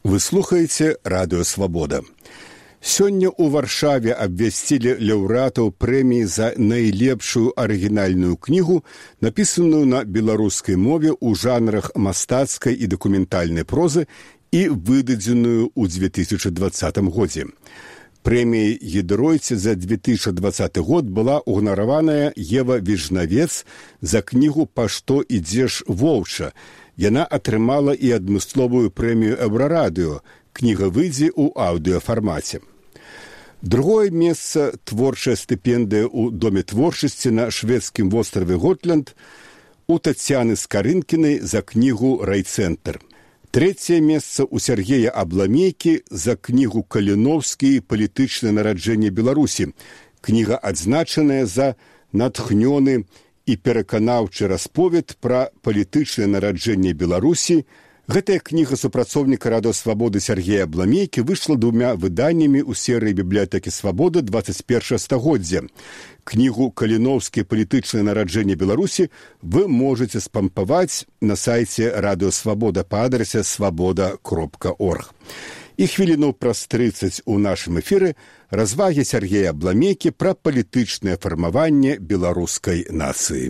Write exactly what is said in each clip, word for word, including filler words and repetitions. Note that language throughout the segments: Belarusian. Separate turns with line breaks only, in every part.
Вы слухаеце радыё Свабода. Сёння ў Варшаве абвясцілі лаўрэатаў прэміі за найлепшую арыгінальную кнігу, напісаную на беларускай мове ў жанрах мастацкай і дакументальнай прозы і выдадзеную ў две тысячы двадцатым годзе. Прэмія «Гідройце» за две тысячи двадцаты год была уганараваная Ева Віжнавец за кнігу «Па што ідзеш, воўча». Яна атрымала і адмысловую прэмію «Еўрарадыё». Кніга выйдзе ў аўдыёфармаце. Другое месца – творчая стыпендыя ў Доме творчасці на шведскім востраве Готланд у Тацяны Скарынкінай за кнігу «Райцэнтр». Трэцяе месца ў Сергея Абламейкі за кнігу «Каліноўскі. Палітычнае нараджэнне Беларусі». Кніга адзначаная за натхнёны і пераканаўчы расповед пра палітычнае нараджэнне Беларусі. Гэтая кніга супрацоўніка радыё Свабоды Сергея Абламейкі выйшла двумя выданнямі ў серыі бібліятэкі Свабоды двадцать першае стагоддзя. Кнігу «Каліноўскі. Палітычнае нараджэнне Беларусі» вы можаце спампаваць на сайце радыё Свабода па адрасе свабода кропка орг. І хвіліну праз трыццаць у нашым эфіры развагі Сергея Абламейкі пра палітычнае фармаванне беларускай нацыі.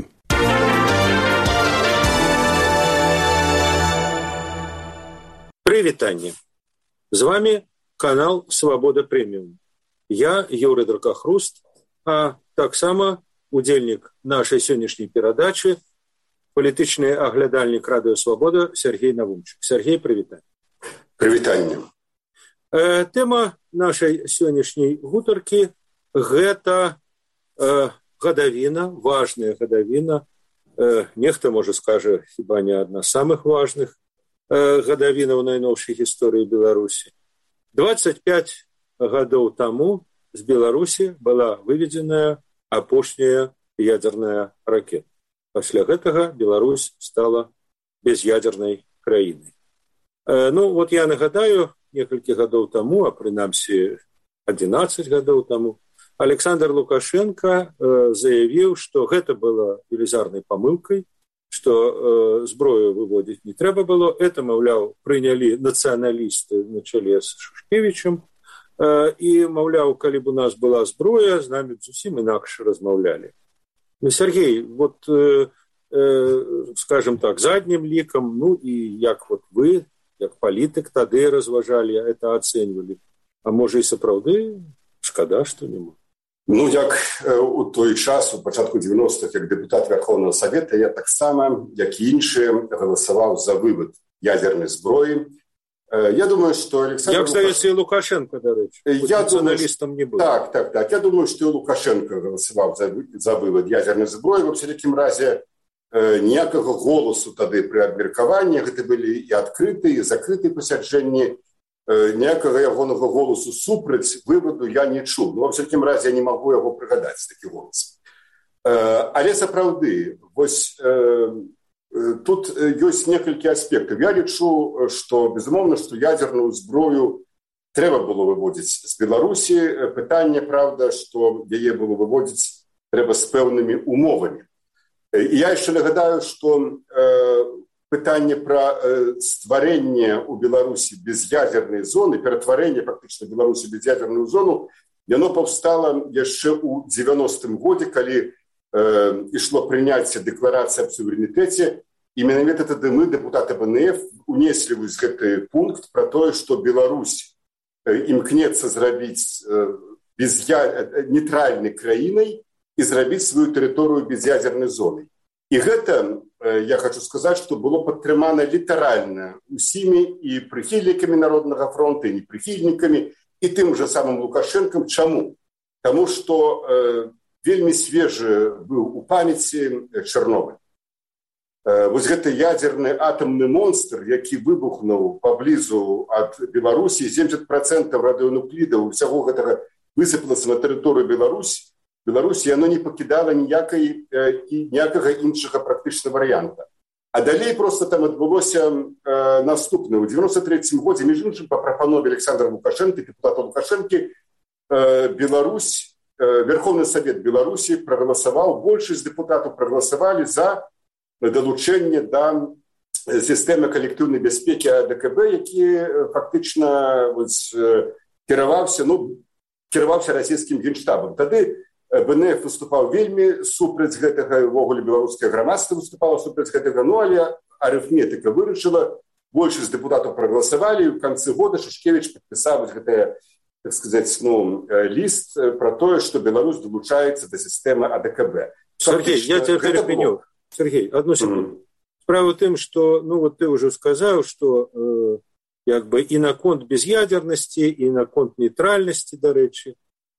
Прывітанне! З вами канал «Свабода Прэміум». Я Юрый Дракахруст, а таксама удзельнік нашай сённяшняй перадачы палітычны аглядальнік радыё Свабода Сергей Навумчык. Сергей, прывітанне.
Прывітанне.
Э, тэма нашай сённяшняй гутаркі – гэта э, гадавіна, важная гадавіна. Э, нехта, можа, скажа, хіба не адна з самых важных э, гадавінаў найноўшай гісторыі Беларусі. двадцать пять гадоў таму з Беларусі была выведзеная апошняя ядзерная ракета. Пасля гэтага Беларусь стала без'ядзернай краінай. Э, ну, вот я нагадаю, некалькі гадоў таму, а прынамсі адзінаццаць гадоў таму, Александр Лукашенко э, заявіў, што гэта была велізарнай памылкай, што э, зброю выводзіць не трэба было. Это, маўляў, прынялі нацыяналісты на чале з Шушкевічам, э, і, маўляў, калі б у нас была зброя, з намі зусім інакш размаўлялі. Ну, Сергей, вот, э, э, скажем так, заднім лікам, ну і як вот вы, як палітык тады разважалі, это ацэньвалі. А можа і сапраўды шкада, што няма.
Ну, як э, у той час, у пачатку дзевяностых, як дэпутат Верховного Совета, я таксама, як і іншыя, галасаваў за вывод ядзернай зброі. Э, я думаю, што Александр...
Як, здаецца, і Лукашенко, дарэчы, нацыяналістам не быў.
Так, так, так. Я думаю, што і Лукашенко галасаваў за, за вывод ядзернай зброі. Во всякім разе, ніякага голасу тады пры абмеркаванні, гэта былі і адкрытыя, і закрытыя пасяджэнні, ніякага ягонага голасу супраць вываду я не чуў. Ну, во всякім разе, я не магу яго прыгадаць, такі голас. Але сапраўды, вось тут ёсць некалькі аспектаў. Я лічу, што, безумоўна, што ядзерную зброю трэба было выводзіць з Беларусі. Пытанне, правда, што яе было выводзіць трэба з пэўнымі умовамі. І я яшчэ нагадаю, што э, пытанне пра э, стварэнне ў Беларусі без'ядзернай зоны, ператварэнне фактычна Беларусі без'ядзерную зону, яно паўстала яшчэ ў дзевяностым годзе, калі э, ішло прыняцце дэкларацыі аб суверэнітэце, і менавіта тады мы, дэпутаты БНФ, унеслі вось гэты пункт пра тое, што Беларусь э, імкнецца зрабіць э, без'я... нейтральнай краінай, і зрабіць сваю тэрыторыю без'ядзернай зонай. І гэта, я хочу сказаць, што было падтрымана літаральна усімі і прыхільнікамі Народнага фронта, і непрыхільнікамі, і тым жа самым Лукашэнкам. Чаму? Таму што э, вельмі свежы быў у памяці Чарнобыль. Э, вось гэты ядзерны атамны монстр, які выбухнуў паблізу ад Беларусі, семьдесят процентов радыенуклідаў усяго гэтага высыпалася на тэрыторыю Беларусі, Беларусі яно не пакідала ніякай і ніякага іншага практычна варыянта. А далей проста там адбылося э, наступнае. У девяносто третьем годзе, між іншым, па прапанове Александра Лукашенко, депутата Лукашенко, э, Беларусь, э, Верховны Совет Беларусі прагаласаваў, большасць депутатаў прагаласавалі за далучэнне да сістэмы калектыўнай бяспекі А Дэ Ка Бэ, які фактычна кіраваўся, ну, кіраваўся расійскім генштабам. Тады Бэ Эн Эф выступаў вельмі супраць гэтага, ўвогуле беларускае грамадства выступала супраць гэтага, ну, але арыфметыка вырашыла, большасць дэпутатаў прагаласавалі, і ў канцы года Шушкевіч падпісаў гэтае, так сказаць, ну, ліст пра тое, што Беларусь далучаецца да сістэмы А Дэ Ка Бэ.
Сергей, я тебя перепеню. Сергей, одну секунду. Mm-hmm. Справа в тым, што, ну, вот ты ўжо сказаў, што э, як бы і наконт без'ядернасці, і наконт нейтральнасці, дарэчы,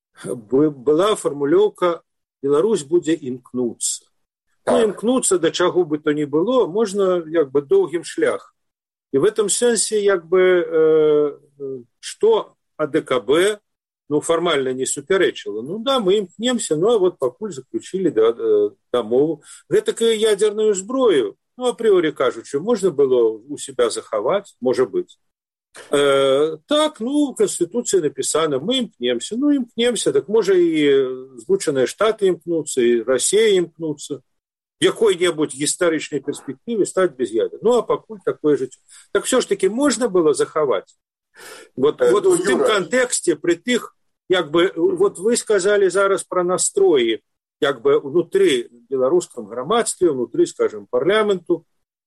была фармулёўка «Беларусь будзе імкнуцца». Так. Ну, імкнуцца да чаго бы то ни было, можна як бы доўгім шлях. І в этом сэнсе як бы э, што А Дэ Ка Бэ, ну, фармальна не супярэчыла. Ну да, мы імкнемся, ну, а вот пакуль заключілі да, дамову. Гэтакую ядерную зброю, ну, апрыорі кажучы, можна было у себя захаваць, можа быць. Э, так, ну, в Конституцыі напісана, мы імкнемся, ну, імкнемся, так можа і Злучаныя Штаты імкнуцца, і Расія імкнуцца, в якой-небудзь гістарычнай перспектыве стаць без ядер. Ну, а пакуль такое жыццё. Так все ж таки можна было захаваць. Вот, э, вот ну, в тым кантэксце, пры тых, як бы, вот вы сказали зараз пра настроі, як бы внутры беларускам грамадстве, внутры, скажем, парламенту,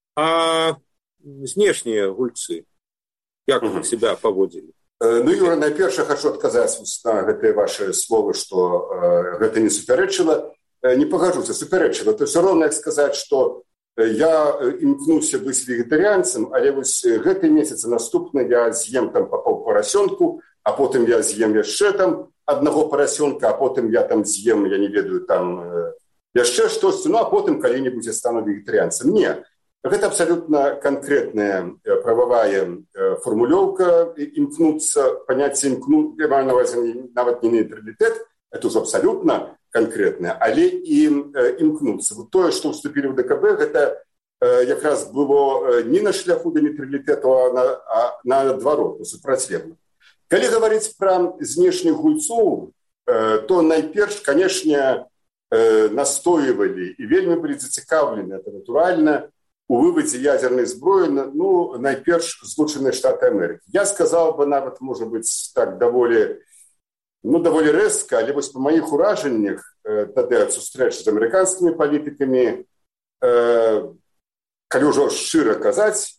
а знешнія гульцы, як вы себя паводзілі?
Ну, Юра, найперш я хочу адказаць на гэтыя ваши словы, што э, гэта не супярэчыла. Э, не пагажуся, супярэчыла. То все роўна як сказаць, што я імкнуся быць вегетарыянцам, але вось гэты месяц наступны я з'ем там па пол парасёнку, а потым я з'ем яшчэ там аднаго парасёнка, а потым я там з'ем, я не ведаю, там э, яшчэ штосьці, ну, а потым калі-небудзь я стану вегетарыянцам. Не, гэта абсалютна канкрэтная прававая фармулёўка, імкнуцца, паняцце імкну, я маю на ўвазе нават не нейтралітэт, это ўжо абсалютна канкрэтнае, але і імкнуцца. Вот тое, што ўступілі ў Дэ Ка Бэ, гэта якраз было не на шляху да нейтралітэту, а, на, а наадварот, супрацьлеглых. Калі гаварыць пра знешніх гульцоў, то найперш, канешне, настойвалі і вельмі былі зацікаўлены, это натуральна, у вывадзе ядзернай зброі, ну, найперш Злучаныя Штаты Амерыкі. Я сказаў бы нават, можа быць, так даволі, ну, даволі рэзка, але вось па маіх уражаннях тады ад сустрэчы з амерыканскімі палітыкамі, калі ўжо шчыра казаць,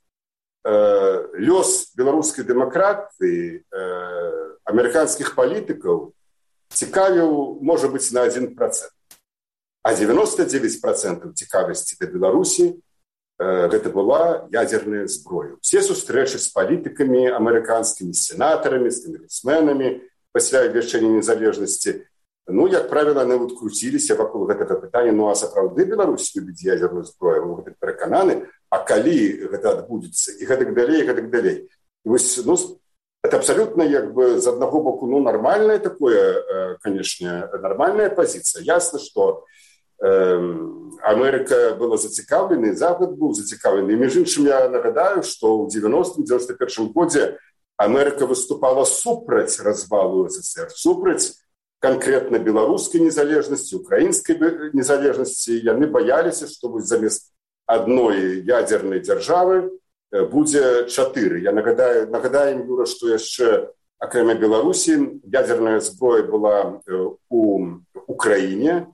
лёс беларускай дэмакратыі, амерыканскіх палітыкаў цікавіў, можа быць, на адзін працэнт. А дзевяноста дзевяць працэнтаў цікавасці да Беларусі гэта была ядзерная зброя. Все сустрэчы з палітыкамі амерыканскімі, з сенатарамі, з конгрэсменамі пасля абвяшчэння незалежнасці, ну, як правіла, яны вот круціліся вакол гэтага пытання, ну, а сапраўды Беларусь любіць ядерную зброю, мы гэта перакананы, а калі гэта адбудзецца, і гэтак далей, і гэтак далей. І вось, ну, это абсалютна, як бы, з аднаго боку, ну, нармальнае такое, канешне, нармальная пазіцыя. Ясна, што э, Амерыка была зацікаўлена, і Запад быў зацікаўлены. І, між іншым, я нагадаю, што ў дзевяностым дзевяносто першым годзе Амерыка выступала супраць развалу Эс Эс Эр, супраць канкрэтна беларускай незалежнасці, украінскай незалежнасці. Яны баяліся, што вось замест адной ядзернай дзяржавы будзе чатыры. Я нагадаю, нагадаем, Юра, што яшчэ акрамя Беларусі ядзерная зброя была у Украіне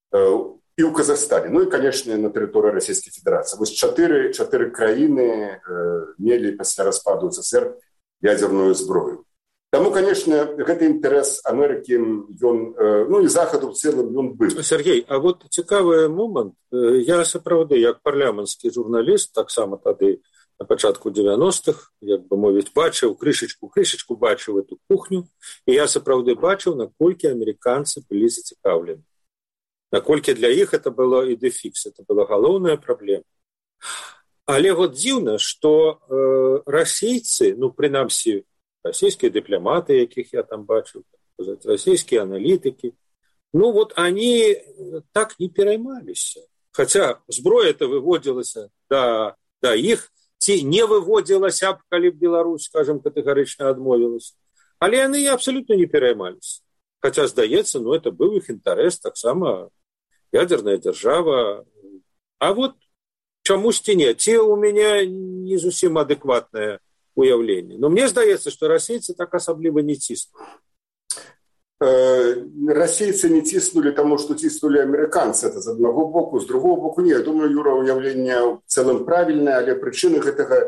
і ў Казахстане. Ну і, канешне, на тэрыторыі Расійскай Федэрацыі. Вось чатыры, чатыры краіны мелі пасля распаду Эс Эс Эр ядерную зброю. Таму, конечно, гэты інтарэс Амерыкі, ён, ну і Захаду в цэлым, ён быў.
Сергей, а вот цікавы момант. Я сапраўды, як парламенtsкі журналіст, таксама тады на пачатку дзевяностых, як бы мовіць, бачыў крышачку, крышачку бачыў эту кухню, і я сапраўды бачыў, наколькі амерыканцы былі зацікаўлены. Наколькі для іх это было ідэфікс, это была галоўная праблема. Але вот дзіўна, што э, расейцы, ну, прынамсі, расійскія дыпламаты, якіх я там бачыў, расійскія аналітыкі, ну, вот они так не пераймаліся. Хаця зброя-то выводзілася да, да іх, ці не выводзілася б, калі б Беларусь, скажем, катэгарычна адмовілася. Але яны абсалютна не пераймаліся. Хаця, здаецца, ну, это быў іх інтарэс, таксама ядерная дзяржава. А вот чамусьці не. Ці у мяне не зусім адэкватнае уяўленне. Но мне здаецца, што расейцы так асабліва не ціснулі.
Расейцы не ціснулі таму, што ціснулі амерыканцы. Это з аднаго боку, з другого боку не. Я думаю, Юра, уяўленне ў цэлым правільнае, але прычыны гэтага,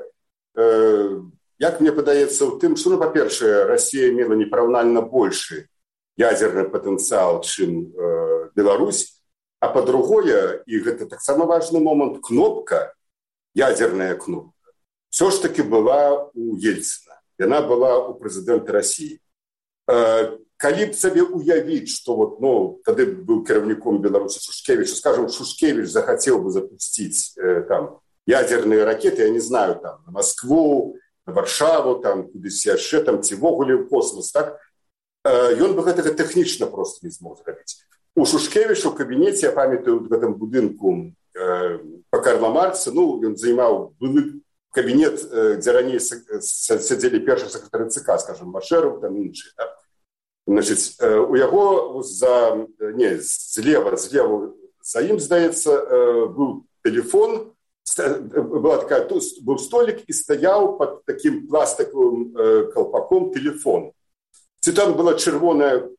як мне падаецца, ў тым, што, ну, па-першае, Расія мела непараўнальна большы ядзерны патэнцыял, чым Беларусь, а па-другое, і гэта таксама важны момант, кнопка, ядзерная кнопка, ўсё ж такі была у Ельцына. Яна была у прэзідэнта Расіі. Калі б сабе уявіць, што вот, ну, тады быў кіраўніком Беларусі Шушкевіч, скажем, Шушкевіч захацеў бы запусціць э, там ядерныя ракеты, я не знаю, там, на Москву, на Варшаву, там, кудысь яшчэ, там, ці ввогуле ў космос, так? Э, ён бы гэтага тэхнічна просто не змог зрабіць. У Шушкевіча ў кабінеце, я памятаю, в гэтым будынку э, па Карла Маркса, ну, ён займаў былы кабінет, э, дзе раней сядзелі першыя сакратары ЦК, скажем, Машэров, там, іншыя, так? Значит, у яго за, не, злева, злева, за ім, здаецца, быў телефон, была такая, быў столик і стаяў под таким пластиковым колпаком телефон. Ці там была чырвоная,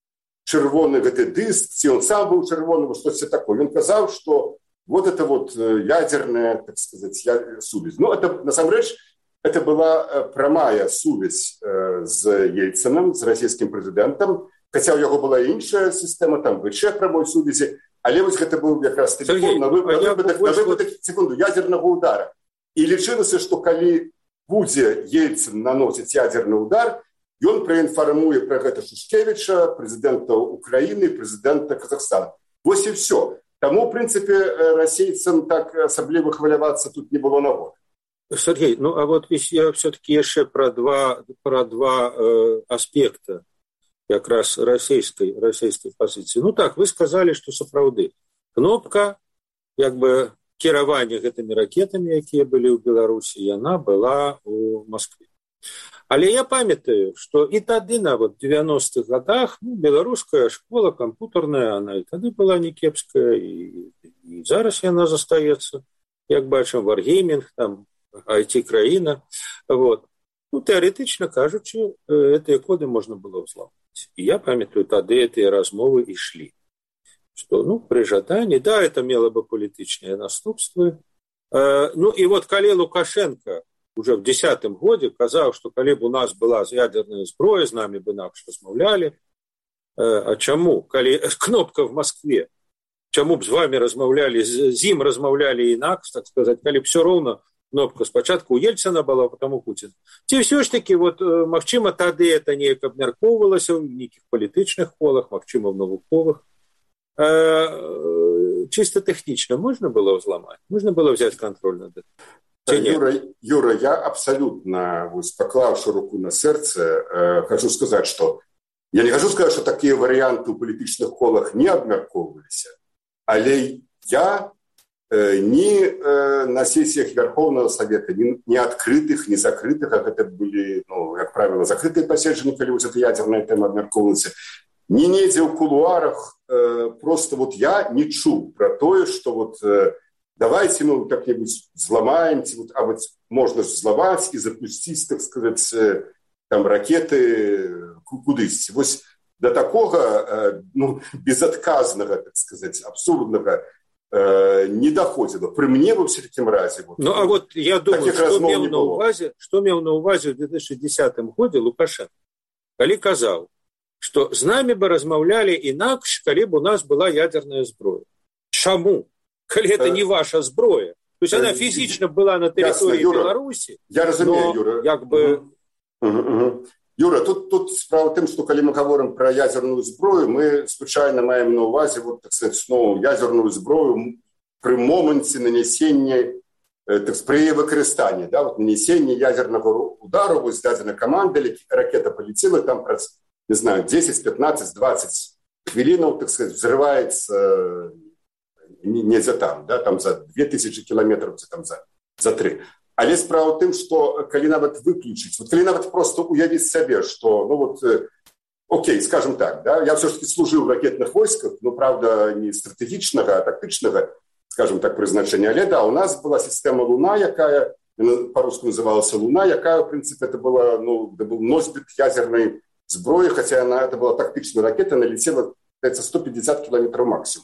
чырвоны гэты дыск, ці он сам быў чырвоны, што-то такое. Он казаў, что вот это вот ядерная, так сказать, сувязь. Но это, насамрэч, это была прамая сувязь э, з Ельцыным, з расійскім прэзідэнтам, хаця ў яго была іншая сістэма, там ВЧ прамой сувязі, але вось гэта быў якраз тэлефон на выпадак секунду ядернага удара. І лічылася, што калі будзе Ельцын наносіць ядерны удар, ён праінфармуе пра гэта Шушкевіча, прэзідэнта Украіны, прэзідэнта Казахстана. Вось і ўсё. Таму, в прынцыпе, расейцам так асабліва хвалявацца тут не было нагоды.
Сергей, ну а вот я все-таки еще про два, про два э, аспекта как раз российской, российской позиции. Ну так, вы сказали, что сапраўды. Кнопка, как бы, кіравання гэтымі ракетами, якія были у Беларуси, она была у Москве. Але я памятаю, что и тады, на вот девяностых годах, ну, беларуская школа компьютерная, она и тады была не кепская, и, и зараз она застаецца, як бачым, варгейминг, там, ай ти-краіна. Вот. Ну, теоретично кажучи, эти коды можно было взломать. И я памятаю, тады эти размовы и шли. Что, ну, при жадании, да, это имело бы политичные наступствы. Ну, и вот коли Лукашенко уже в десятым году казал, что коли бы у нас была ядерная зброя, с нами бы инакше размовляли. А чему? Коли кнопка в Москве, чему бы с вами размовляли, с им размовляли инакше, так сказать, коли бы все ровно кнопка спачатку у Ельцина была, потом у Путина. Ці все ж таки, вот, магчыма, тады это неяк абмяркоўвалася ў нейкіх палітычных колах, магчыма, в навуковых. Э, чисто технично можно было взломать? Можно было взять контроль над этим?
Юра, Юра, я абсолютно, поклавши руку на сердце, э, хочу сказать, что я не хочу сказать, что такие варианты в политических колах не абмяркоўваліся, але я ни э, на сессиях Верховного Совета, ни, ни открытых, ни закрытых, как это были, ну, как правило, закрытые посещения, когда вот эта ядерная тема обмерковывалась, ни недзе в кулуарах, э, просто вот я не чул про то, что вот э, давайте мы вот как-нибудь взломаем, вот, а вот можно взломать и запустить, так сказать, э, там ракеты кудысь. Вот до такого, э, ну, безотказного, так сказать, абсурдного не доходило. При мне во всяком разе. Вот,
ну, а вот я думаю, что мел на увазе, что мел на увазе в две тысячи десятым году Лукашенко, коли казал, что с нами бы размовляли инакше, коли бы у нас была ядерная зброя. Чему? Коли это не ваша зброя. То есть она физично была на территории Беларуси.
Я разумею, Юра.
Как бы...
Угу, угу. Юра, тут, тут справа в тем, что когда мы говорим про ядерную зброю, мы случайно маем на увазе, вот, так сказать, ну, ядерную зброю при моменте нанесения, так сказать, при використании, да, вот, нанесения ядерного удара, вот, дадена команда, ракета полетела, там, не знаю, десять, пятнадцать, двадцать хвилинов, так сказать, взрывается не, не за там, да, там за две тысячи километров, там за, за три. Але справа в тым, што калі нават выключыць, вот калі нават просто уявіць сабе, што, ну вот, э, окей, скажем так, да, я все-таки служыў у ракетных войсках, ну, правда, не стратэгічнага, а тактычнага, скажем так, прызначэнне. Але да, у нас была сістэма Луна, якая по-русски называлась Луна, якая, в принципе, это была, ну, это был носьбит ядерной зброі, хаця она, это была тактычная ракета, она летела сто пятьдесят километров максимум.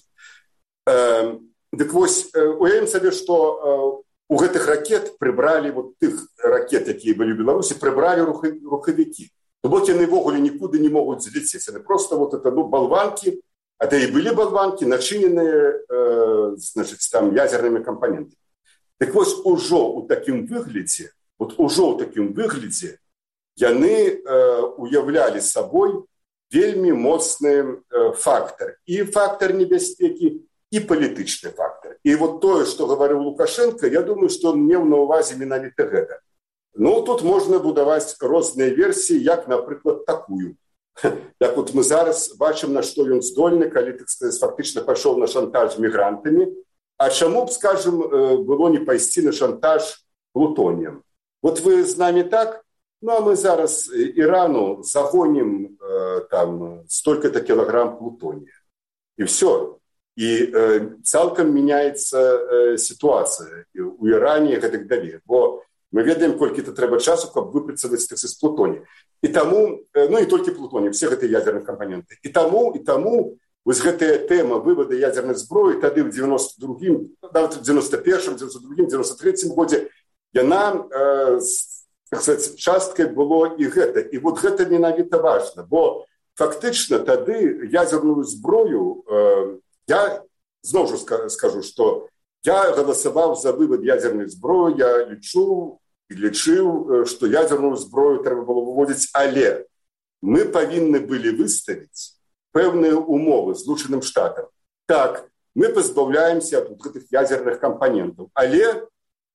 Э, так вось, уявім сабе, што э, у гэтых ракет прыбралі, вот тых ракет, якія былі ў Беларусі, прыбралі рухи, рухавікі. То бок яны ввогуле нікуды не могуць злецець. Яны просто вот это, ну, балванкі, а то і былі балванкі, начыненыя, э, значит, там, ядернымі кампонентамі. Так вось, ужо ў такім выглядзе, вот ужо ў такім выглядзе, яны э, уявлялі сабой вельмі моцны э, фактор. І фактор небяспекі, і палітычны фактор. І вот тое, што гаварыў Лукашенко, я думаю, што он меў на ўвазе менавіта гэта. Ну, тут можна будаваць розныя версіі, як, напрыклад, такую. Так вот мы зараз бачым, на што ён здольны, калі, так сказаць, фактычна пайшоў на шантаж мігрантамі. А чаму б, скажем, было не пайсці на шантаж плутоніем? Вот вы з намі так, ну, а мы зараз Ірану загонім э, там столько-то килограмм плутонія. І все. І э, цалкам мяняецца э, сітуацыя у Іране і гэтак далей. Бо мы ведаем, колькі-то трэба часу, каб выпрацаваць з плутоній. І таму, э, ну і толькі плутоній, все гэтыя ядерныя кампоненты. І таму, і таму вось гэтая тэма вывода ядернай зброі тады ў девяносто другім, нават в девяносто первым, девяносто другім, девяносто третьем годзе, яна, э, так сказать, часткай было і гэта. І вот гэта менавіта важна, бо фактычна тады ядерную зброю, э, я зноў жа скажу, што я галасаваў за вывод ядерной зброі, я лічу і лічыў, што ядерную зброю трэба было выводзіць, але мы павінны былі выставіць пэўныя умовы Злучаным Штатам. Так, мы пазбаўляемся ад гэтых ядерных кампонентаў, але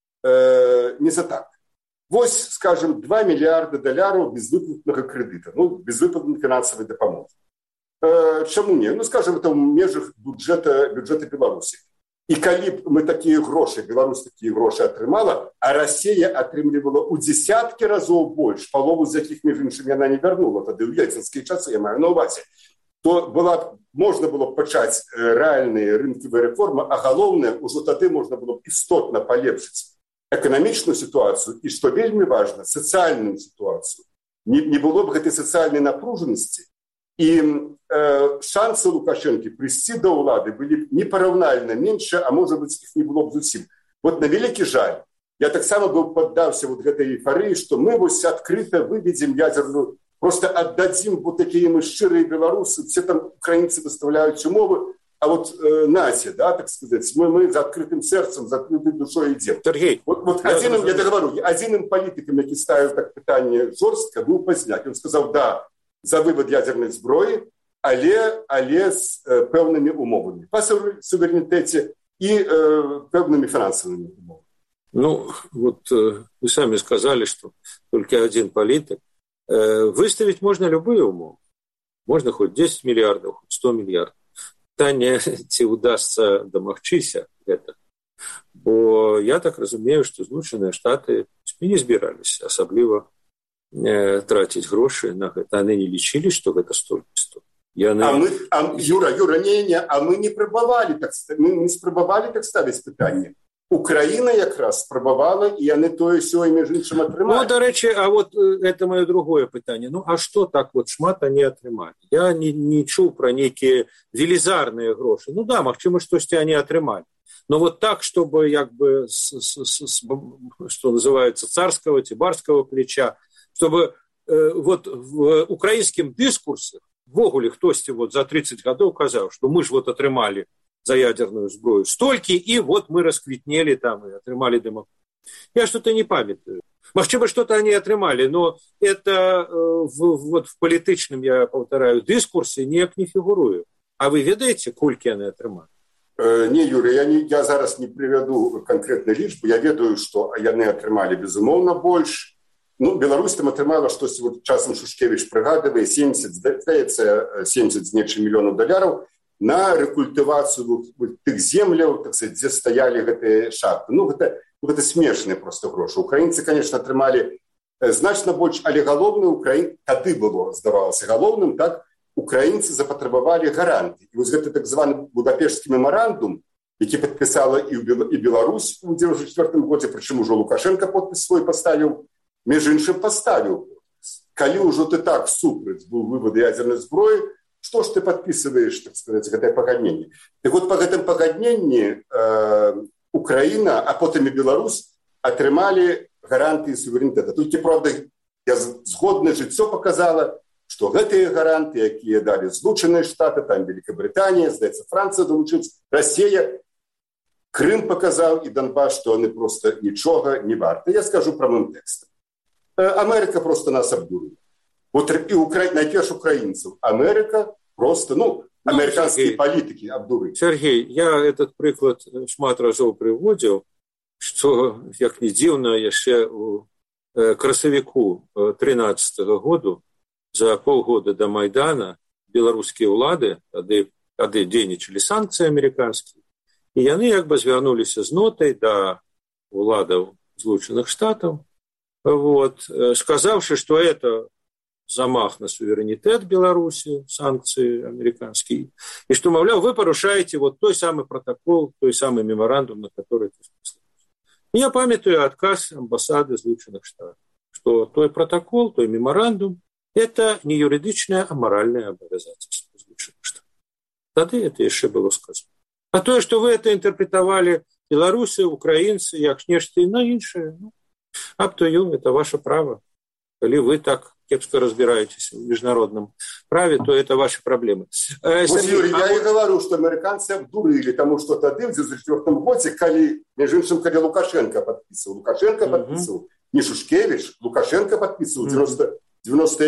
э, не за так. Вось, скажем, два мільярда даляраў безвыплатнага крэдыта, ну, безвыплатнай фінансавай дапамогі. Э, чаму не? Ну, скажем, это ў межах бюджэта, бюджэта Беларусі. І калі б мы такія грошы, Беларусь такія грошы атрымала, а Расія атрымлівала ў дзесяткі разоў больш, палову з якіх, між іншым, яна не вярнула, тады ў ельцынскія часы, я маю на ўвазе, то была, можна было б пачаць рэальныя рынкавыя рэформы, а галоўнае, ужо тады можна было б істотна палепшыць эканамічную сітуацыю і, што вельмі важна, сацыяльную сітуацыю. Не, не было б гэтай сацыяльнай напружанасці, і э, шансы Лукашэнкі прыйсці да ўлады былі непараўнальна менш, а можа быць, іх не было б зусім. Вот на вялікі жаль, я таксама быў паддаўся вот гэтай эйфарыі, што мы вось адкрыта выведзем ядерную, просто отдадим вот такие мы шчырые белорусы, все там украинцы выставляют умовы, а вот э, нате, да, так сказать, мы, мы за открытым сердцем, за открытой душой идем.
Сергей,
вот, вот я, один, я договорю, один политиком, який ставил так питание жорстко, был Позняк. Он сказал, да, за вывод ядерной зброи, але, але с э, певными умовами по суверенитете и э, певными финансовыми умовами.
Ну, вот э, вы сами сказали, что только один политик. Выставить можно любые умовы. Можно хоть десять миллиардов, хоть сто миллиардов. Питание, ці удастся домагчыся гэта. Бо я так разумею, што Злучаныя Штаты не збіраліся асабліва э, траціць грошы на гэта. Яны не лічылі, што гэта столькі стоіць. Яны...
А мы, а, Юра, Юра, не, не, а мы не спрабавалі так, мы не спрабавалі так ставіць пытанне. Украина якраз спрабавала, і яны тое сёе між іншым атрымалі.
Ну, до речі, а вот это моё другое пытанне. Ну, а што так вот шмат они атрымалі? Я не, не чуў пра нейкія велізарныя грошы. Ну да, магчыма, штосьці они атрымалі. Но вот так, чтобы, як бы, с, с, с, что называется, царского, барского плеча, чтобы э, вот в украинскім дыскурсе ввогуле хтосьці вот за тридцать гадоў казаў, што мы ж вот атрымалі за ядерную зброю столькі, и вот мы расквітнели там и атрымали демократию. Я что-то не памятаю. Магчыма, что-то они атрымали, но это э, в, вот в палітычным, я повторяю, дыскурсе неяк не фігурую. А вы ведаеце, колькі яны атрымалі?
Э, не, Юрий, я, не, я зараз не приведу конкретную лічбу. Я ведаю, что яны атрымалі, безумоўна, больш. Ну, Беларусь там атрымала, што вот часам Шушкевич прыгадывае, семьдесят, здаецца, семьдесят з нечым мільёнаў даляраў на рэкультывацыю тых земляў, так сказать, дзе стаялі гэтыя шахты. Ну, гэта, гэта смешныя просто грошы. Украінцы, конечно, атрымалі значна больш, але галоўны Украін... тады было, здавалася, галоўным, так, украінцы запатрабавалі гаранты. І вось гэты так званы Будапешскі мемарандум, які падпісала і Беларусь у девяносто четвёртым годзе, прычым ужо Лукашенко подпіс свой паставіў, між іншым паставіў. Калі ўжо ты так супраць быў вывод ядзернай зброі, што ж ты падпісываеш, так сказаць, гэтае пагадненне? Так вот, па гэтым пагадненні э, Украіна, а потым і Беларусь атрымалі гарантыі суверэнітэта. Толькі, правда, я згодна жыццё паказала, што гэтыя гаранты, якія далі Злучаныя Штаты, там Великабрытанія, здаецца, Францыя долучыць, Расія, Крым паказаў і Донбас, што яны проста нічога не варты. Я скажу прамым тэкстам. Америка просто нас обдурила. Вот и Укра... найперш украинцев. Америка просто, ну, американские ну, политики обдурили.
Сергей, я этот приклад шмат разоў прыводзіў, што, як не дзіўна, яшчэ у красавіку тринадцатого году, за полгода до Майдана, беларускія ўлады, тады, тады дзейнічалі санкцыі амерыканскія, і яны як бы звярнуліся з нотай да ўладаў Злучаных Штатаў, вот, сказавши, что это замах на суверенитет Беларуси, санкции американские, и что, мовляв, вы порушаете вот той самый протокол, той самый меморандум, на который ты сказал. Я памятую отказ амбассады Злучаных Штатов, что той протокол, той меморандум – это не юридичное, а моральное обязательство Злучаных Штатов. Тогда это еще было сказано. А то, что вы это интерпретовали белорусы, украинцы, як нешта на іншае, ну, up to you, это ваше право. Если вы так кепско разбираетесь в международном праве, то это ваши проблемы.
Э, Сергей, Юрий, а я вот... и говорю, что американцы обдурили, потому что тогда в девяносто четвёртом году, коли, между иншим, когда Лукашенко подписывал, Лукашенко uh-huh. подписывал, не Шушкевич, Лукашенко подписывал uh-huh. в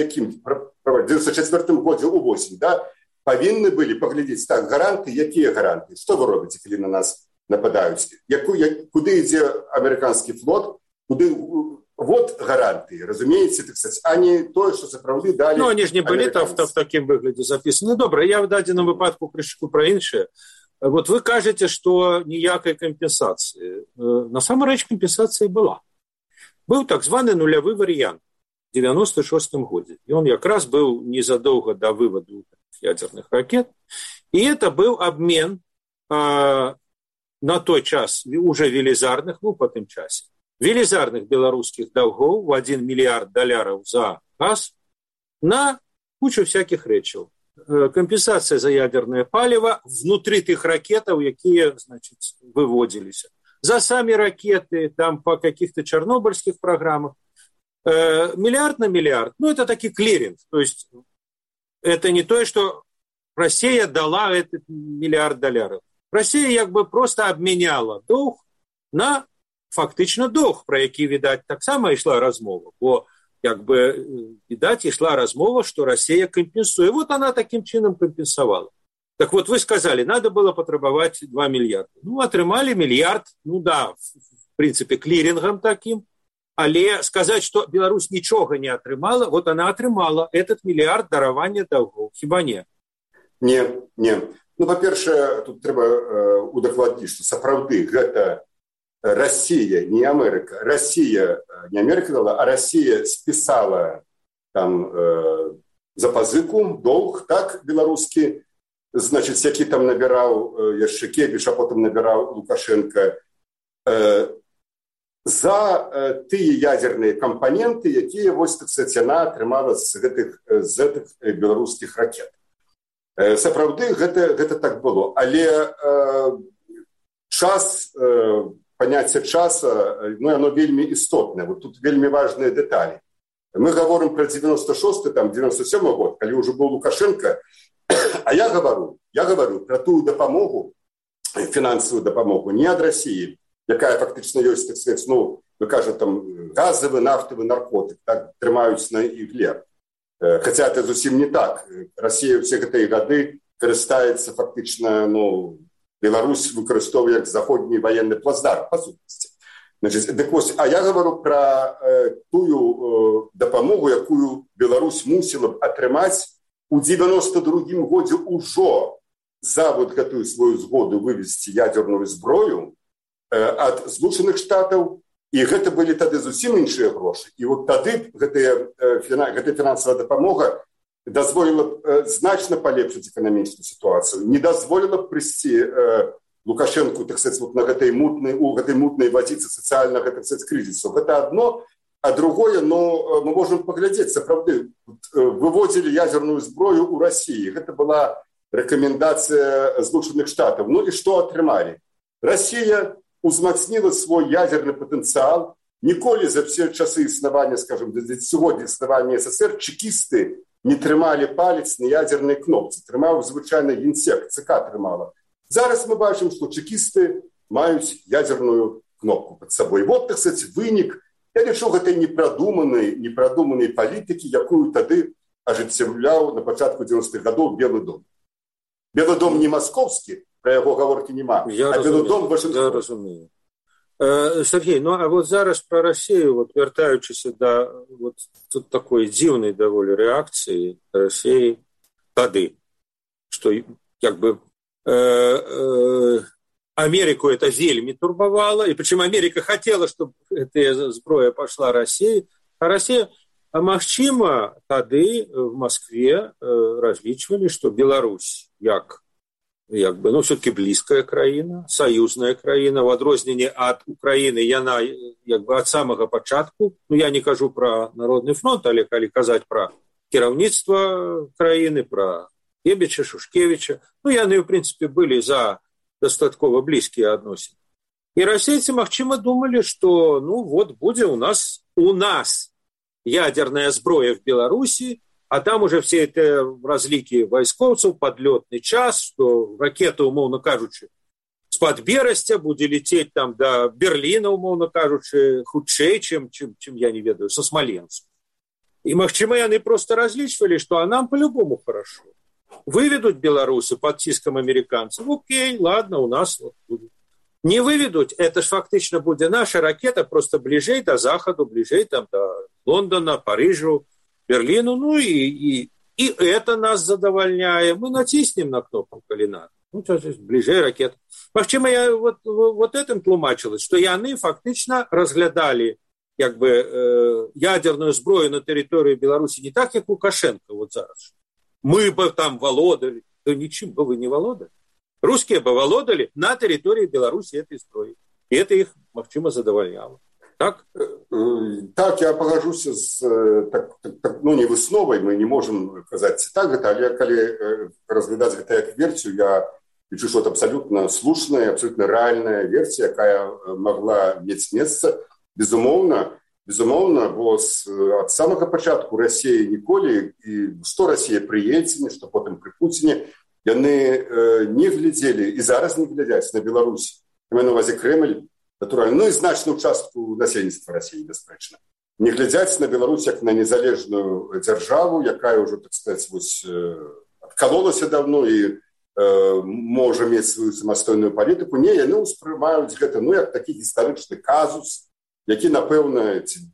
девяносто четвёртом году у восемь, да, повинны были поглядеть, так, гаранты, какие гаранты, что вы робите, когда на нас нападают, Яку, я, куда идет американский флот, куды вот гарантии, разумеется, так сказать, а не то, что сапраўды далі.
Ну, они же не были там в, в таким выгляде записаны. Ну, добре, я в дадзеным выпадку крышку про іншае. Вот вы кажете, что ніякай компенсации. Насамрэч компенсация была. Был так званый нулявы вариант в девяносто шестом году. И он как раз был незадолго до вывода ядерных ракет. И это был обмен э, на той час уже велизарных, ну, по тем часе, велизарных белорусских долгов в один миллиард долларов за газ на кучу всяких речей. Компенсация за ядерное палево внутри тех ракетов, которые, значит, выводились. За сами ракеты, там по каких-то чернобыльских программах. Э, миллиард на миллиард. Ну, это таки клиринг. То есть это не то, что Россия дала этот миллиард долларов. Россия как бы просто обменяла долг на фактично долг, про який, відаць, таксама ішла размова. Бо, як бы, відаць, ішла размова, что Россия компенсует. Вот она таким чином компенсовала. Так вот, вы сказали, надо было потребовать два миллиарда. Ну, отрымали миллиард, ну да, в принципе, клирингом таким. Але сказать, что Беларусь ничего не отрымала, вот она отрымала этот миллиард дарования долгов. Хіба не?
Не, не. Ну, по-перше, тут треба э, удокладить, что сапраўды гэта Россия, не Америка, Россия, не Америка дала, а Россия списала там э, запазыку, долг, так, белорусский, значит, всякий там набирал э, Яшкевич, а потом набирал Лукашенко, э, за э, тыя ядерные компоненты, якія, вось, так сказать, она атрымала з гэтых, з гэтых белорусских ракет. Э, сапраўды, гэта, гэта так было. Але э, час... Э, Понятие часа, ну, оно вельми істотне. Вот тут вельми важные детали. Мы говорим про девяносто шестой, там, девяносто седьмой год, когда уже был Лукашенко. А я говорю, я говорю про ту допомогу, финансовую допомогу, не от России, якая фактично есть, так сказать, ну, вы кажете, там, газовый, нафтовый наркотик, так, тримаються на игле. Хотя это зовсім не так. Россия все эти годы користається фактично, ну, Беларусь використовує як заходній воєнний плацдарм, по сутності. Значить, так ось, а я говорю про е, тую е, допомогу, яку Беларусь мусила б отримати у девяносто другом году уже за вот эту свою згоду вывести ядерную зброю е, от Злучених Штатів, і гэта были тогда зовсім іншыя гроші. І от тоді эта фінансова допомога дозволила э, значно полепшить экономическую ситуацию, не дозволила прийти э, Лукашенко, так сказать, вот на этой мутной, у этой мутной водицы социального, так сказать, кризиса. Это одно, а другое, но мы можем поглядеть, сапраўды, выводили ядерную зброю у России. Это была рекомендация Злученных Штатов. Ну и что отрымали? Россия узмацнила свой ядерный потенциал. Николи за все часы існавання, скажем, за сьогодні існавання СССР чекісти не тримали палець на ядерній кнопці. Тримав, звичайно, генсек, ЦК тримала. Зараз ми бачимо, що чекісти мають ядерну кнопку під собою. Вот, так сказать, виник, я лічу, гэта непродуманной, непродуманной політики, яку тоді ажыццяўляў на початку девяностых годов Белый дом. Белый дом не московский, про его гаворки нема,
я
а
разумею,
Белый дом Вашингтон.
Я разумею. Э, Сергей, ну а вот зараз про Россию, вот вертаючыся да вот тут такой дзіўнай даволі рэакцыі России тады, что как бы э, э, Америку это вельмі турбовало, и причем Америка хотела, чтобы эта зброя пошла России, а Россия, а магчыма, тады в Москве э, разлічвалі, что Беларусь, як, як бы, ну, все-таки близкая краіна, союзная краіна, в адрозненне ад Украины, яна, як бы, ад самага пачатку, ну, я не кажу про Народный фронт, але калі казаць про кіраўніцтва краіны, про Ебича, Шушкевича, ну, яны, в принципе, были за достатково близкие адносіны. И расейцы, магчыма, думали, что, ну, вот, будзе у нас, у нас ядерная зброя в Беларуси, а там уже все это разлики войсковцев, подлетный час, что ракета, умовно кажучи, з-пад Берасця будет лететь там до Берлина, умовно кажучи, хутчэй, чем, чем, чем, я не ведаю, со Смоленска. И, магчыма, яны просто различивали, что а нам по-любому хорошо. Выведут белорусы под тиском американцев, окей, ладно, у нас вот будет. Не выведут, это ж фактично будет наша ракета просто ближей до Заходу, ближей там до Лондона, Парижу, Берлину, ну и, и, и это нас задовольняет. Мы натиснем на кнопку, коли надо. Ну, то есть ближей ракет. Магчыма, я вот, вот этим тлумачилось, что яны фактично разглядали как бы э, ядерную зброю на территории Беларуси не так, как Лукашенко вот зараз. Мы бы там володали. Да ничем бы вы не володали. Русские бы володали на территории Беларуси этой зброей. И это их, магчыма, задовольняло. Так?
Так, я пагажуся з так, так, ну, не высновай, мы не можем казаць так, гэта, але калі разглядаць гэта як версію, я лічу, што это абсолютно слушная, абсолютно реальная версія, якая могла мець месца. Безумоўна, безумоўна, бо з, ад самага пачатку Россия ніколі, і што Россия пры Ельцине, што потым пры Путине, яны э, не глядзелі, і зараз не глядзяць на Беларусь, на ўвазе Кремль, натуральна, ну і значную частку насельніцтва России, бясспрэчна. Не глядзяць на Беларусь як на незалежную дзяржаву, якая ўжо, так сказать, вось, э, адкалолася давно і э, можа мець сваю самастойную палітыку. Не, яны ўспрымаюць гэта, ну, як такі гістарычны казус, які, напэўна, ці,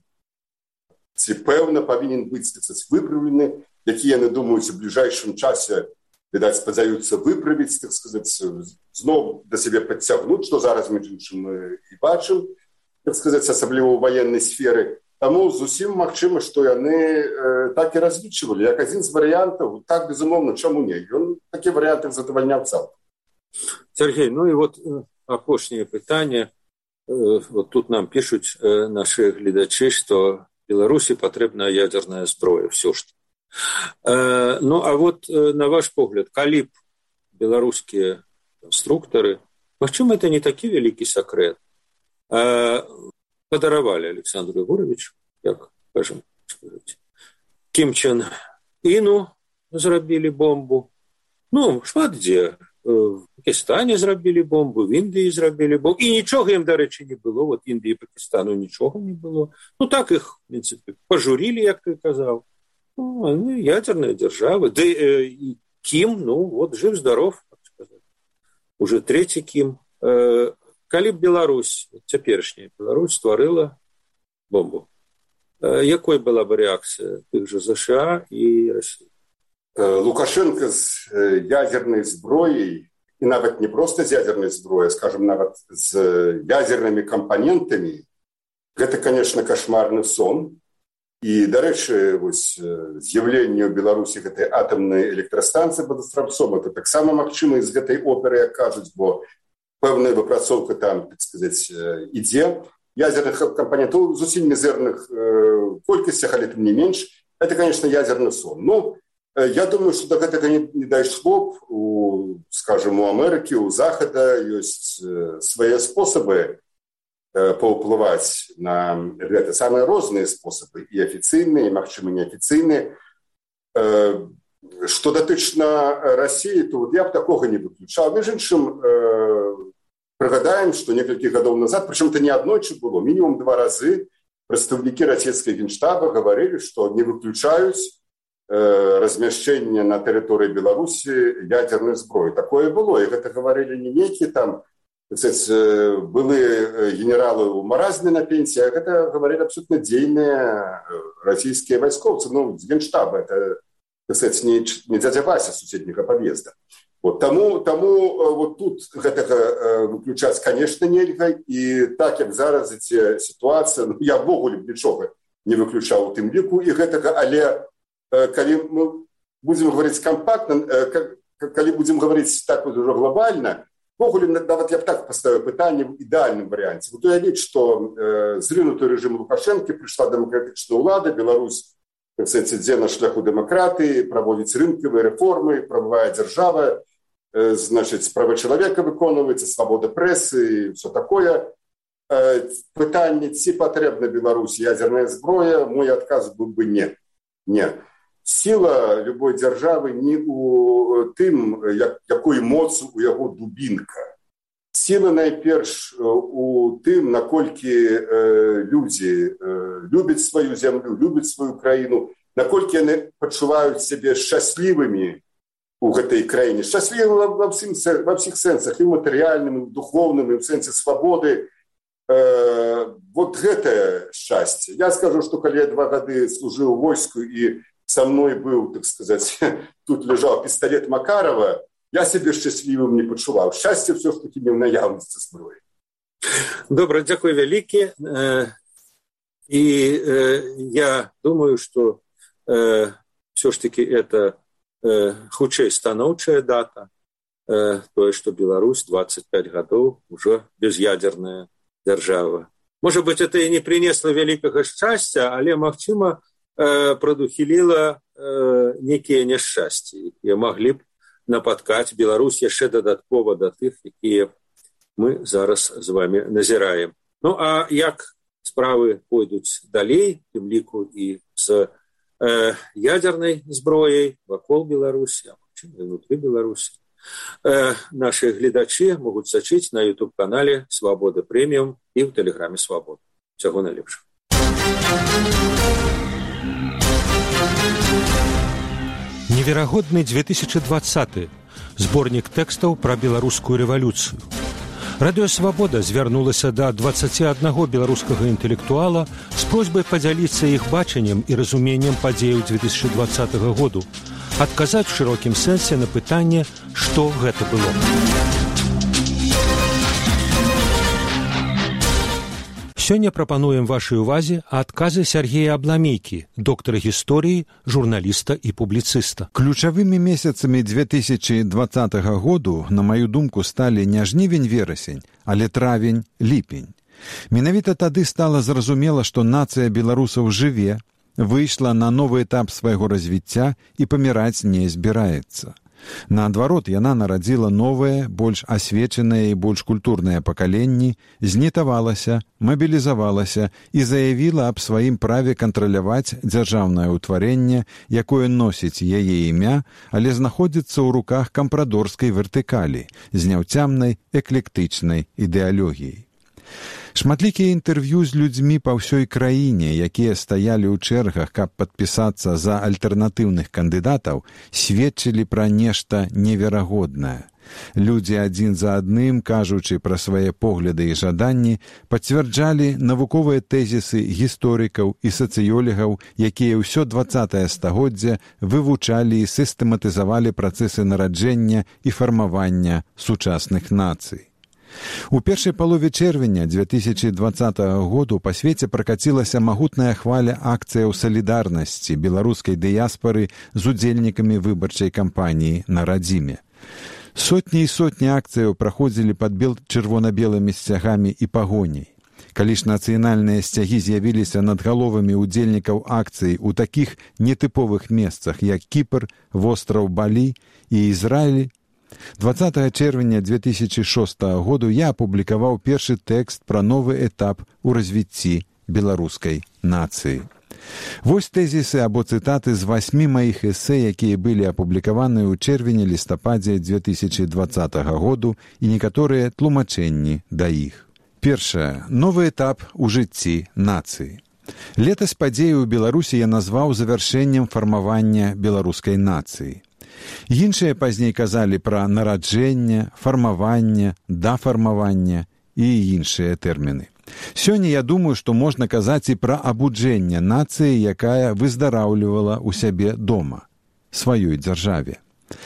ці пэўна павінен быць, так сказать, выправлены, які яны думаюць у бліжэйшым часе, відаць, спадзяюцца выправіць, так сказать, зноў да сябе падцягнуць, што зараз між іншым мы і бачым, так сказать, асабліва ў ваеннай сферы. Таму зусім магчыма, што яны э, так і разлічвалі. Як адзін з варыянтаў, так, безумоўна, чаму не? Ён такі варыянты задавальняў цалкам.
Сергей, ну і вот апошняе пытанне. Э, вот тут нам пішуць э, наши гледачы, што Беларусі патрэбная ядерная зброя, все што. Э, ну, а вот э, на ваш погляд, калі б беларускія конструктары, магчыма, это не такі вялікі сакрэт, э, падаравалі Александру Егоровичу, як, скажем, Кім Чен Іну зрабілі бомбу, ну, шмат дзе, в Пакистане зрабілі бомбу, в Індыі зрабілі бомбу, і нічога ім, дарэчы, не было, вот Індыі і Пакистану нічога не было, ну, так іх, в принципе, пажурілі, як ты казаў. Ну, они ядерные державы. Да э, и Ким, ну, вот, жив-здоров, так сказать. Уже третий Ким. Э, калі б Беларусь, цяперашняя Беларусь, стварыла бомбу, э, якой была бы реакция тых же США и России?
Лукашенко з ядерной зброей, и нават не просто з ядерной зброей, скажем, нават з ядерными компонентами, это, конечно, кошмарный сон. І, дарэчы, з'яўленне ў Беларусі гэтай атамнай электрастанцыі пад Астраўцом, это таксама магчыма з гэтай оперы, як кажуць, бо пэўная выпрацоўка там, так сказаць, ідзе ядерных компонентаў зусім мізэрных колькасцях, але тым не менш, это, конечно, ядерны сон. Ну, я думаю, что до гэтага не, не дайшло б у, скажем, у Амерыкі, у Захада ёсць свае спосабы паўплываць на гэта. Самыя розныя спосабы, і афіцыйныя, і, магчыма, неафіцыйныя. Што датычна Расіі, то вот я б такога не выключаў. Між іншым, прыгадаем, што некалькі гадоў назад, прычым это не аднойчы было, мінімум два разы прадстаўнікі расійскага генштаба гаварылі, што не выключаюць размяшчэнне на тэрыторыі Беларусі ядерной зброі. Такое было, і гэта гаварылі не нейкі там, былыя генералы ў маразме на пенсіі, а гэта гаварылі абсолютна дзейныя расійскія вайскоўцы, ну, з генштаба, это, так сказать, не, не дядя Вася з суседняга пад'езда. Вот, таму, таму вот тут гэтага выключаць, конечно, нельга, і так, як зараз эти ситуацыя, ну, я ввогуле нічога не выключаў у тым ліку, і гэтага, але калі мы будзем гаварыць кампактна, калі будзем гаварыць так вот ужо глобальна, ввогуле, нават я б так паставіў пытанне в ідэальным варыянце. Вот уявіць, што э, зрынуты рэжым Лукашэнкі прыйшла дэмакратычная ўлада, Беларусь, так сказать, ідзе на шляху дэмакратыі, праводзіць рынкавыя рэформы, прававая дзяржава, э, значыць, права чалавека выконваецца, свабода прэсы, все такое. Э, пытанне, ці патрэбна Беларусі ядерная зброя, мой адказ быў бы не. Не. Сіла любой дзяржавы не ў тым, як, якой моцу у яго дубінка. Сіла найперш у тым, наколькі э, людзі э, любяць сваю зямлю, любяць сваю краіну, наколькі яны пачуваюць сябе шчаслівымі у гэтай краіне. Шчаслівымі ва ўсіх, ва ўсіх сэнсах, і матэрыяльным, і духоўным, і ў сэнсе свабоды. Э, вот гэтае шчасце. Я скажу, што калі я два гады служыў у войску і со мной был, так сказать, тут лежал пистолет Макарова, я себе счастливым не почувал. Счастье все-таки не в наявности зброї.
Добре, дякую вялікі. И я думаю, что все ж таки это хутчэй станоўчая дата, тое, что Беларусь двадцать пять гадоў уже безъядерная держава. Может быть, это и не принесло великого счастья, але, магчыма, прадухіліла э, некія няшчасці, якія маглі б напаткаць Беларусь яшчэ дадаткова да тых, якія мы зараз з вами назіраем. Ну, а як справы пойдуць далей, тым ліку і з э, ядернай зброяй вакол Беларусі, а магчыма, внутры Беларусі, э, наши гледачы могуць сачыць на YouTube-канале «Свабода Прэміум» і ў тэлеграме «Свабода». Усяго найлепшага.
Неверагодны две тысячи двадцаты. Зборнік тэкстаў пра беларускую рэвалюцыю. Радыё «Свабода» звярнулася да дваццаці аднаго беларускага інтэлектуала з просьбай падзяліцца іх бачаннем і разуменнем падзеяў две тысячи двадцатага году, адказаць у шырокім сэнсе на пытанне, што гэта было. Сёння прапануем вашай увазе адказы Сергея Абламейкі, доктара гісторыі, журналіста і публіцыста.
Ключавымі месяцамі две тысячи двадцатага году, на маю думку, сталі не жнівень-верасень, але травень-ліпень. Менавіта тады стала зразумела, што нацыя беларусаў жыве, выйшла на новы этап свайго развіцця і паміраць не збіраецца. Наадварот, яна нарадзіла новае, больш асвечанае і больш культурнае пакаленні, знітавалася, мабілізавалася і заявіла аб сваім праве кантраляваць дзяржаўнае ўтварэнне, якое носіць яе імя, але знаходзіцца ў руках кампрадорскай вертыкалі з няўцямнай эклектычнай ідэалогіяй. Шматлікія інтэрв'ю з людзьмі па ўсёй краіне, якія стаялі ў чэргах, каб падпісацца за альтэрнатыўных кандыдатаў, сведчылі пра нешта неверагоднае. Людзі адзін за адным, кажучы пра свае погляды і жаданні, пацвярджалі навуковыя тэзісы гісторыкаў і сацыёлегаў, якія ўсё дваццатае стагоддзе вывучалі і сістэматызавалі працэсы нараджэння і фармавання сучасных нацый. У першай палове чэрвеня две тысячи двадцатага году па свеце пракацілася магутная хваля акцыяў салідарнасці беларускай дыяспары з удзельнікамі выбарчай кампаніі на радзіме. Сотні і сотні акцыяў праходзілі пад бел чырвона-белымі сцягамі і пагоняй. Калі ж нацыянальныя сцягі з'явіліся над галовамі ўдзельнікаў акцый у такіх нетыповых месцах, як Кіпр, востраў Балі і Ізраіль, дваццатага чэрвеня две тысячы шостага году я апублікаваў першы тэкст пра новы этап у развіцці беларускай нацыі. Вось тэзісы або цытаты з васьмі маіх эсэ, якія былі апублікаваныя ў чэрвені-лістападзе две тысячы дваццатага году і некаторыя тлумачэнні да іх. Першае. Новы этап у жыцці нацыі. Летась падзеі ў Беларусі я назваў завяршэннем фармавання беларускай нацыі. Іншыя пазней казалі пра нараджэнне, фармаванне, дафармавання і іншыя тэрміны. Сёння я думаю, што можна казаць і пра абуджэнне нацыі, якая выздараўлівала ў сябе дома, сваёй дзяржаве.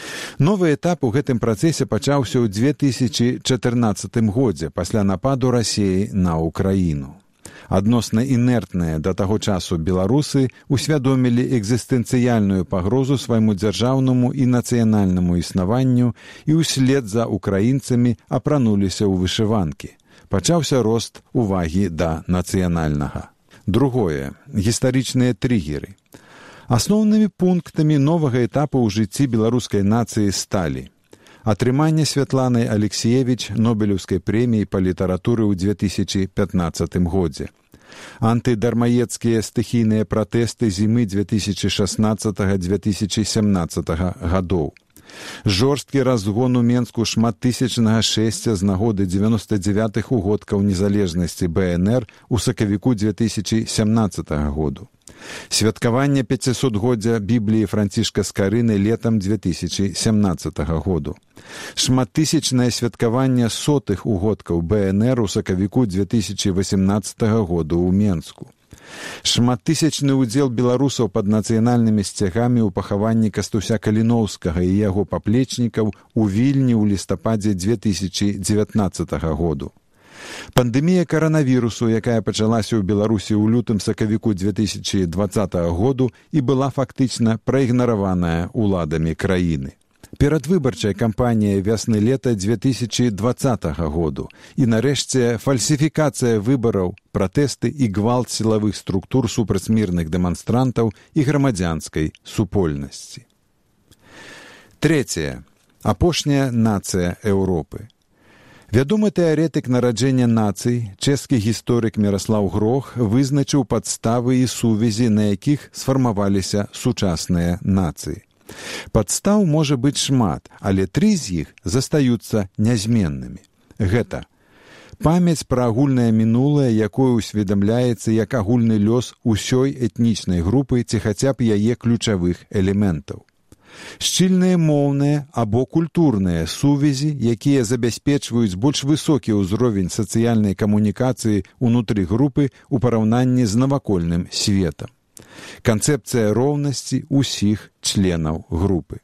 Новы этап у гэтым працэсе пачаўся ў две тысячы чатырнаццатым годзе пасля нападу Расіі на Ўкраіну. Адносна інертныя да таго часу беларусы усвядомілі экзістэнцыяльную пагрозу свайму дзяржаўнаму і нацыянальнаму існаванню і ўслед за украінцамі апрануліся ў вышыванкі. Пачаўся рост увагі да нацыянальнага. Другое. Гістарычныя трыгеры. Асноўнымі пунктамі новага этапу ў жыцці беларускай нацыі сталі атрыманне Святланай Алексіевіч Нобелеўскай прэміі па літаратуры ў две тысячы пятнаццатым годзе, антыдармаедскія стыхійныя пратэсты зімы две тысячы шаснаццатага - две тысячы сямнаццатага гадоў, жорсткі разгон у Менску шматтысячнага шэсця з нагоды дзевяноста дзевятых угодкаў незалежнасці Бэ Эн Эр у сакавіку две тысячы сямнаццатага году, святкаванне пяцісотгоддзя Бібліі Францішка Скарыны летам две тысячы сямнаццатага году, шматтысячнае святкаванне сотых угодкаў Бэ Эн Эр у сакавіку две тысячы васемнаццатага году ў Менску, шматтысячны ўдзел беларусаў пад нацыянальнымі сцягамі ў пахаванні Кастуся Каліноўскага і яго паплечнікаў у Вільні ў лістападзе две тысячы дзевятнаццатага году. Пандэмія каранавірусу, якая пачалася ў Беларусі ў лютым-сакавіку две тысячы дваццатага году і была фактычна праігнараваная ўладамі краіны. Перадвыбарчая кампанія вясны-лета две тысячы дваццатага году і, нарэшце, фальсіфікацыя выбараў, пратэсты і гвалт сілавых структур супраць мірных дэманстрантаў і грамадзянскай супольнасці. Трэцяе. Апошняя нацыя Еўропы. Вядомы тэарэтык нараджэння нацый, чэшскі гісторык Міраслаў Грох вызначыў падставы і сувязі, на якіх сфармаваліся сучасныя нацыі. Падстаў можа быць шмат, але тры з іх застаюцца нязменнымі. Гэта памяць пра агульнае мінулае, якое усведамляецца як агульны лёс усёй этнічнай групы ці хаця б яе ключавых элементаў. Шчыльныя моўныя або культурныя сувязі, якія забяспечваюць больш высокі ўзровень сацыяльнай камунікацыі ўнутры групы ў параўнанні з навакольным светам. Канцэпцыя роўнасці ўсіх членаў групы.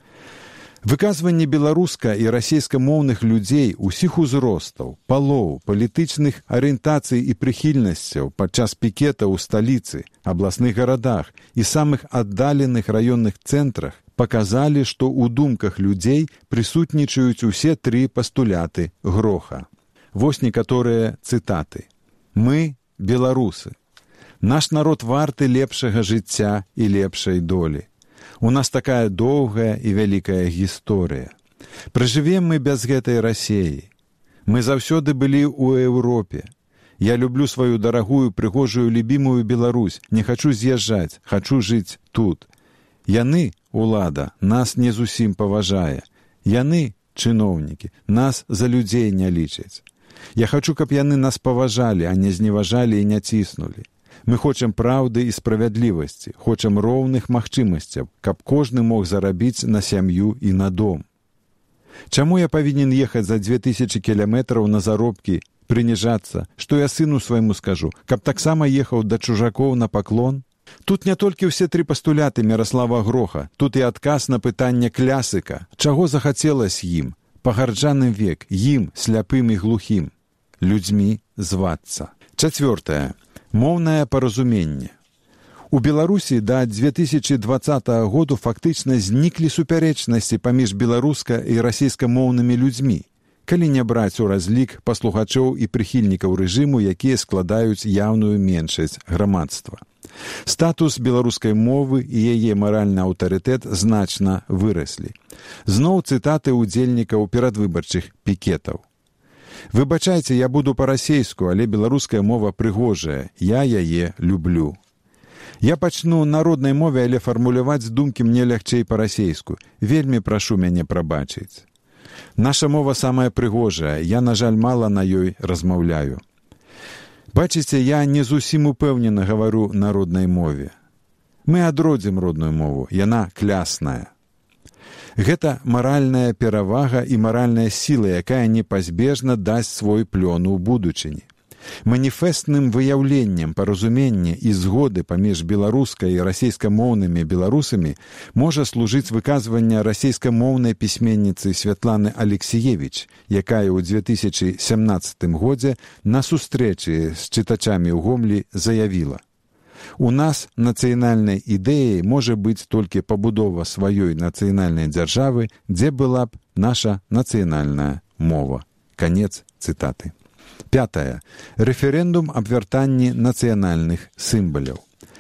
Выказванне беларуска- і расейскамоўных людзей усіх узростаў, палоў, палітычных арыентацый і прыхільнасцяў падчас пікета ў сталіцы, абласных гарадах і самых аддаленых раённых цэнтрах паказалі, што ў думках людзей прысутнічаюць усе тры пастуляты Гроха. Вось некаторыя цытаты. Мы – беларусы. Наш народ варты лепшага жыцця і лепшай долі. У нас такая доўгая і вялікая гісторыя. Пражывем мы без гэтай Расіі. Мы заўсёды былі ў Еўропе. Я люблю сваю дарагую, прыгожую, любімую Беларусь. Не хачу з'язджаць, хачу жыць тут. Яны, улада, нас не зусім паважае. Яны, чыноўнікі, нас за людзей не лічаць. Я хачу, каб яны нас паважалі, а не зневажалі і не ціснулі. Мы хочам праўды і справядлівасці, хочам роўных магчымасцяў, каб кожны мог зарабіць на сям'ю і на дом. Чаму я павінен ехаць за дзве тысячы кіламетраў на заробкі, прыніжацца, што я сыну свайму скажу, каб таксама ехаў да чужакоў на паклон? Тут не толькі ўсе тры пастуляты Міраслава Гроха, тут і адказ на пытанне клясыка, чаго захацелася ім, пагарджаным век, ім, сляпым і глухім, людзьмі звацца. Чацвёртае. Моўнае паразуменне. У Беларусі да две тысячи двадцатага году фактычна зніклі супярэчнасці паміж беларуска- і расійскамоўнымі людзьмі, калі не браць у разлік паслухачоў і прыхільнікаў рэжыму, якія складаюць яўную меншасць грамадства. Статус беларускай мовы і яе маральны аўтарытэт значна выраслі. Зноў цытаты ўдзельнікаў перадвыбарчых пікетаў. «Выбачайце, я буду па-расейску, але беларуская мова прыгожая, я яе люблю. Я пачну на роднай мове, але фармуляваць думкі мне лягчэй па-расейску. Вельмі прашу мяне прабачыць. Наша мова самая прыгожая, я, на жаль, мала на ёй размаўляю. Бачыце, я не зусім упэўнена гавару на роднай мове. Мы адродзім родную мову, яна клясная». Гэта маральная перавага і маральная сіла, якая непазбежна дасць свой плён у будучыні. Маніфестным выяўленнем паразумення і згоды паміж беларускай і расейскамоўнымі беларусамі можа служыць выказванне расейскамоўнай пісьменніцы Святланы Алексіевіч, якая ў две тысячи сямнаццатым годзе на сустрэчы з чытачамі ў Гомлі заявіла: «У нас нацыянальнай ідэяй можа быць толькі пабудова сваёй нацыянальнай дзяржавы, дзе была б наша нацыянальная мова». Канец цытаты. Пятое. Рэферэндум аб вяртанні нацыянальных сімваляў.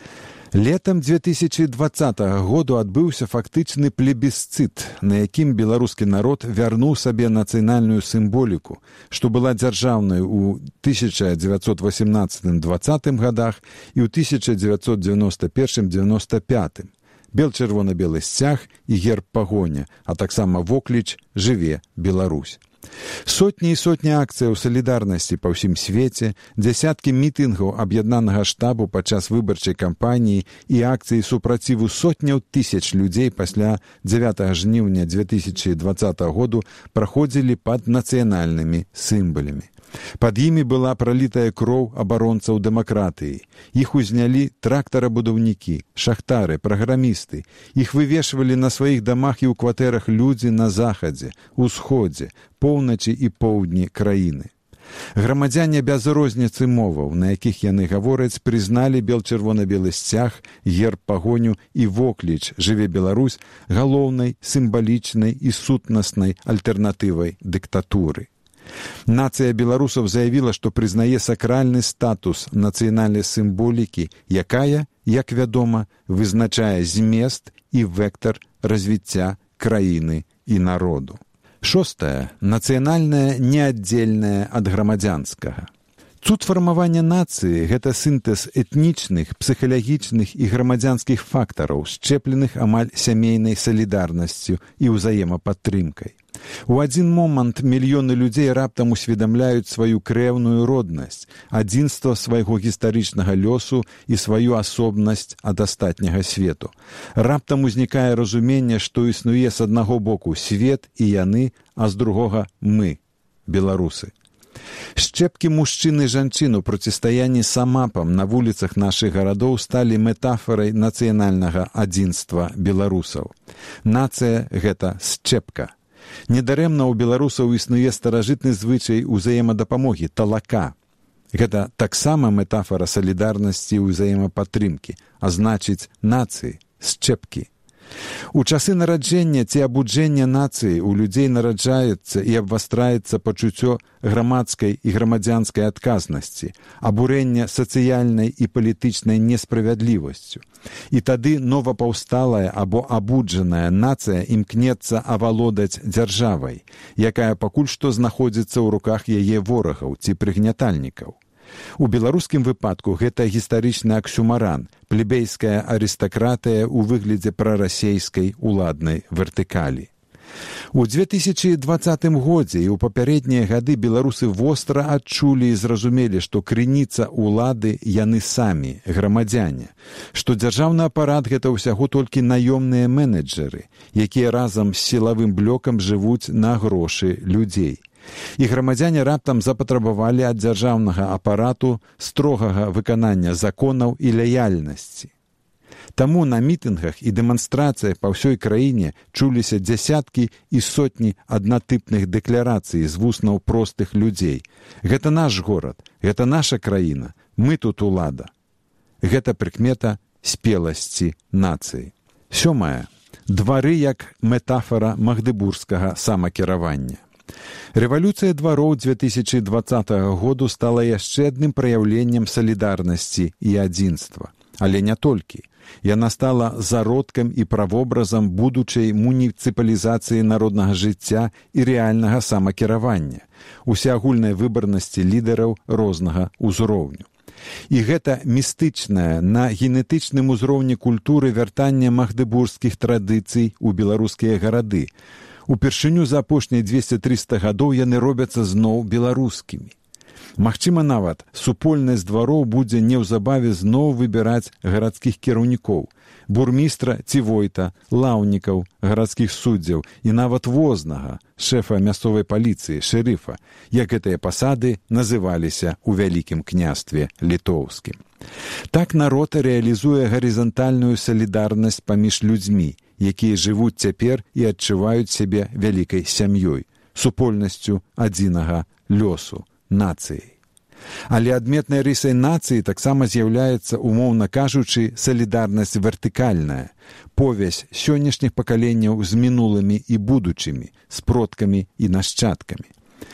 Летам две тысячи двадцатага году адбыўся фактычны плебісцыт, на якім беларускі народ вярнуў сабе нацыянальную сімволіку, што была дзяржаўнай у тысяча дзевяцьсот восемнадцатым — двадцатым годах і ў тысяча дзевяцьсот дзевяносто первым — дзевяносто пятым. Бел-чырвона-белы сцяг і герб пагоня, а таксама вокліч «Жыве Беларусь». Сотні і сотні акцыяў салідарнасці па ўсім свеце, дзясяткі мітынгаў аб'яднанага штабу падчас выбарчай кампаніі і акцыі супраціву сотняў тысяч людзей пасля дзевятага жніўня две тысячи двадцатага году праходзілі пад нацыянальнымі сімвалямі. Пад імі была пралітая кроў абаронцаў дэмакратыі. Іх узнялі трактарабудаўнікі, шахтары, праграмісты. Іх вывешвалі на сваіх дамах і ў кватэрах людзі на захадзе, усходзе, поўначы і поўдні краіны. Грамадзяне без розніцы моваў, на якіх яны гавораць, прызналі бел-чырвона-белы сцяг, герб пагоню і вокліч «Жыве Беларусь» галоўнай, сімвалічнай і сутнаснай альтэрнатывай дыктатуры. Нацыя беларусаў заявіла, што прызнае сакральны статус нацыянальнай сімволікі, якая, як вядома, вызначае змест і вектар развіцця краіны і народу. Шостае. Нацыянальнае неаддзельнае ад грамадзянскага. Цуд фармавання нацыі – гэта сінтэз этнічных, псіхалагічных і грамадзянскіх фактараў, счэпленых амаль сямейнай салідарнасцю і ўзаемападтрымкай. У адзін момант мільёны людзей раптам усведамляюць сваю крэўную роднасць, адзінства свайго гістарычнага лёсу і сваю асобнасць ад астатняга свету. Раптам узнікае разуменне, што існуе з аднаго боку свет і яны, а з другога мы, беларусы. Шчэпкі мужчын і жанчын у процістаянні самапам на вуліцах нашых гарадоў сталі метафорай нацыянальнага адзінства беларусаў. Нацыя – гэта шчэпка. Недарэмна ў беларусаў існуе старажытны звычай узаемадапамогі – талака. Гэта таксама метафора салідарнасці і ўзаемападтрымкі, а значыць нацыі, шчэпкі. У часы нараджэння ці абуджэння нацыі у людзей нараджаецца і абвастраецца пачуццё грамадскай і грамадзянскай адказнасці, абурэння сацыяльнай і палітычнай несправядлівасцю. І тады новапаўсталая або абуджаная нацыя імкнецца авалодаць дзяржавай, якая пакуль што знаходзіцца ў руках яе ворагаў ці прыгнятальнікаў. У беларускім выпадку гэта гістарычны аксюмаран, плебейская арыстакратыя ў выглядзе прарасейскай уладнай вертыкалі. У две тысячи двадцатым годзе і ў папярэднія гады беларусы востра адчулі і зразумелі, што крыніца улады яны самі, грамадзяне, што дзяржаўны апарат гэта ўсяго толькі наёмныя менеджеры, якія разам з сілавым блокам жывуць на грошы людзей. І грамадзяне раптам запатрабавалі ад дзяржаўнага апарату строгага выканання законаў і лаяльнасці. Таму на мітынгах і дэманстрацыях па ўсёй краіне чуліся дзясяткі і сотні аднатыпных дэкларацый з вуснаў простых людзей. Гэта наш горад, гэта наша краіна, мы тут улада. Гэта прыкмета спеласці нацыі. Сёмае. Двары як метафора магдыбургскага самакіравання. Рэвалюцыя двароў две тысячы двадцатага году стала яшчэ адным праяўленнем салідарнасці і адзінства. Але не толькі. Яна стала зародкам і правобразам будучай муніцыпалізацыі народнага жыцця і рэальнага самакіравання, усеагульнай выбарнасці лідараў рознага ўзроўню. І гэта містычнае на генетычным узроўні культуры вяртання магдыбургскіх традыцый у беларускія гарады. Упершыню за апошнія дзвесце-трыста гадоў яны робяцца зноў беларускімі. Магчыма, нават супольнасць двароў будзе неўзабаве зноў выбіраць гарадскіх кіраўнікоў, бурмістра ці войта, лаўнікаў, гарадскіх суддзяў і нават вознага, шэфа мясцовай паліцыі, шэрыфа, як гэтыя пасады называліся ў вялікім княстве літоўскім. Так народ рэалізуе гарызантальную салідарнасць паміж людзьмі, якія жывуць цяпер і адчуваюць сябе вялікай сям'ёй, супольнасцю адзінага лёсу, нацыі. Але адметнай рысай нацыі таксама з'яўляецца, умоўна кажучы, салідарнасць вертыкальная, повязь сённяшніх пакаленняў з мінулымі і будучымі, з продкамі і нашчадкамі.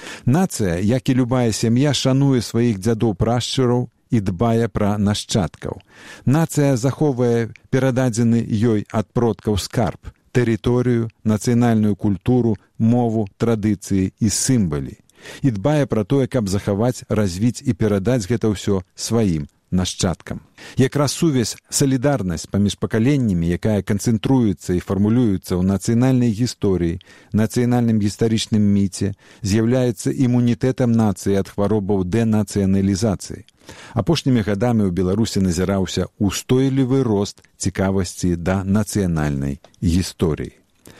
Нацыя, як і любая сям'я, шануе сваіх дзядоў-прашчураў і дбае пра нашчадкаў. Нацыя захоўвае перададзены ёй ад продкаў скарб, тэрыторыю, нацыянальную культуру, мову, традыцыі і сімвалы. І дбае пра тое, каб захаваць, развіць і перадаць гэта ўсё сваім нашчадкам. Якраз сувязь, салідарнасць паміж пакаленнямі, якая канцэнтруецца і фармулюецца ў нацыянальнай гісторыі, нацыянальным гістарычным міце, з'яўляецца імунітэтам нацыі ад хваробаў дэнацыяналізацыі. Апошнімі гадамі ў Беларусі назіраўся устойлівы рост цікавасці да нацыянальнай гісторыі.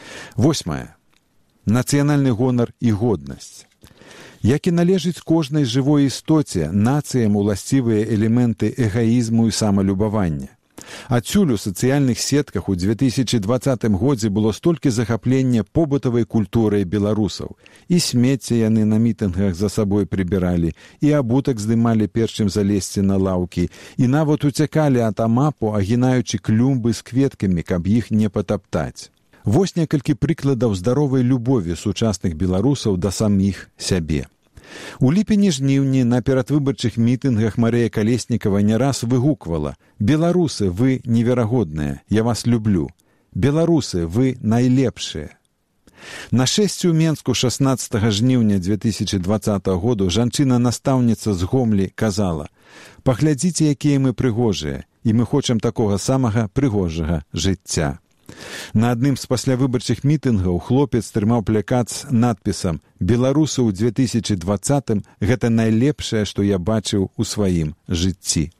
Восьмае. Нацыянальны гонар і годнасць. Як і належыць кожнай жывой істоце, нацыям уласцівыя элементы эгаізму і самалюбавання. Адсюль у сацыяльных сетках у две тысячы двадцатым годзе было столькі захаплення побытавай культурай беларусаў. І смецце яны на мітынгах за сабой прыбіралі, і абутак здымалі перш чым залезці на лаўкі, і нават уцякалі ад амапу, агінаючы клумбы з кветкамі, каб іх не патаптаць. Вось некалькі прыкладаў здаровай любові сучасных беларусаў да саміх сябе. У ліпені-жніўні на перадвыбарчых мітынгах Марыя Калеснікава не раз выгуквала: «Беларусы, вы неверагодныя, я вас люблю. Беларусы, вы найлепшыя». На шэсці ў Менску шаснаццатага жніўня две тысячы двадцатага году жанчына-настаўніца з Гомлі казала: «Паглядзіце, якія мы прыгожыя, і мы хочам такога самага прыгожага жыцця». На адным з паслявыбарчых мітынгаў хлопец трымаў плакат з надпісам «Беларусы ў две тысячы двадцатым гэта найлепшае, што я бачыў у сваім жыцці».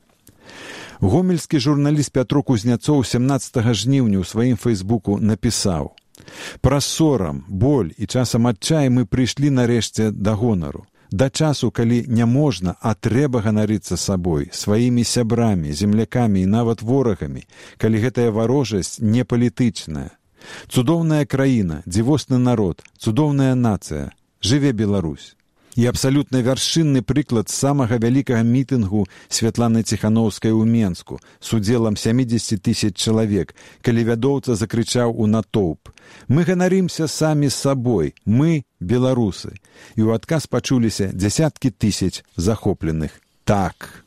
Гомельскі журналіст Пятро Кузняцоў семнаццатага жніўня ў сваім фэйсбуку напісаў: «Праз сорам, боль і часам адчай мы прыйшлі нарэшце да гонару. Да часу, калі не можна, а трэба ганарыцца сабой, сваімі сябрамі, землякамі і нават ворагамі, калі гэтая варожасць не палітычная. Цудоўная краіна, дзівосны народ, цудоўная нацыя. Жыве Беларусь». І абсалютна вяршынны прыклад самага вялікага мітынгу Святланы Ціханаўскай у Менску з удзелам сямідзесят тысяч чалавек, калі вядоўца закрычаў у натоўп: «Мы ганарымся самі сабой, мы беларусы». І ў адказ пачуліся дзясяткі тысяч захопленых «так».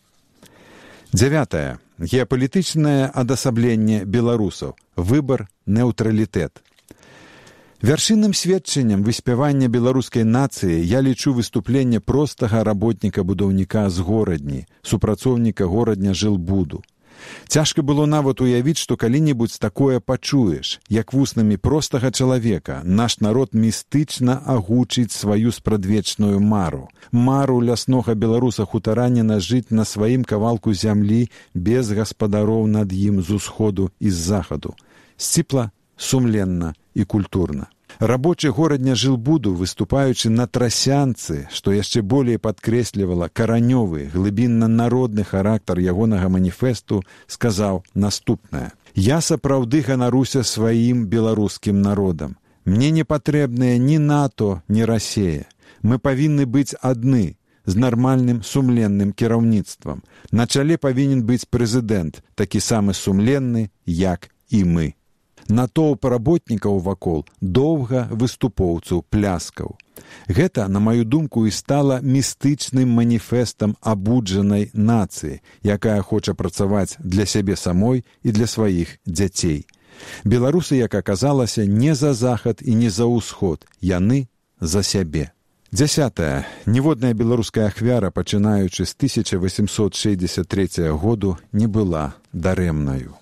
Дзявятае. Геапалітычнае адасабленне беларусаў. Выбар, неўтралітэт. Вяршынным сведчаннем выспявання беларускай нацыі я лічу выступленне простага работніка-будаўніка з горадні, супрацоўніка горадня жылбуду. Цяжка было нават уявіць, што калі-небудзь такое пачуеш, як вуснамі простага чалавека наш народ містычна агучыць сваю спрадвечную мару. Мару ляснога беларуса-хутараніна жыць на сваім кавалку зямлі без гаспадароў над ім з усходу і з захаду. Сціпла, сумленна і культурна. Рабочы горадня жылбуду, выступаючы на трасянцы, што яшчэ болей падкрэслівала каранёвы, глыбінна-народны характар ягонага маніфесту, сказаў наступнае: «Я сапраўды ганаруся сваім беларускім народам. Мне не патрэбныя ні НАТО, ні Расія. Мы павінны быць адны. з нармальным сумленным кіраўніцтвам. На чале павінен быць прэзідэнт, такі самы сумленны, як і мы. Натоўп работнікаў вакол доўга выступоўцаў пляскаў. Гэта, на маю думку, і стала містычным маніфестам абуджанай нацыі, якая хоча працаваць для сябе самой і для сваіх дзяцей. Беларусы, як аказалася, не за захад і не за ўсход, яны за сябе. Дзясятае. Ніводная беларуская ахвяра, пачынаючы з тысяча восемьсот шэсцьдзесят трэцяга году, не была дарэмнаю.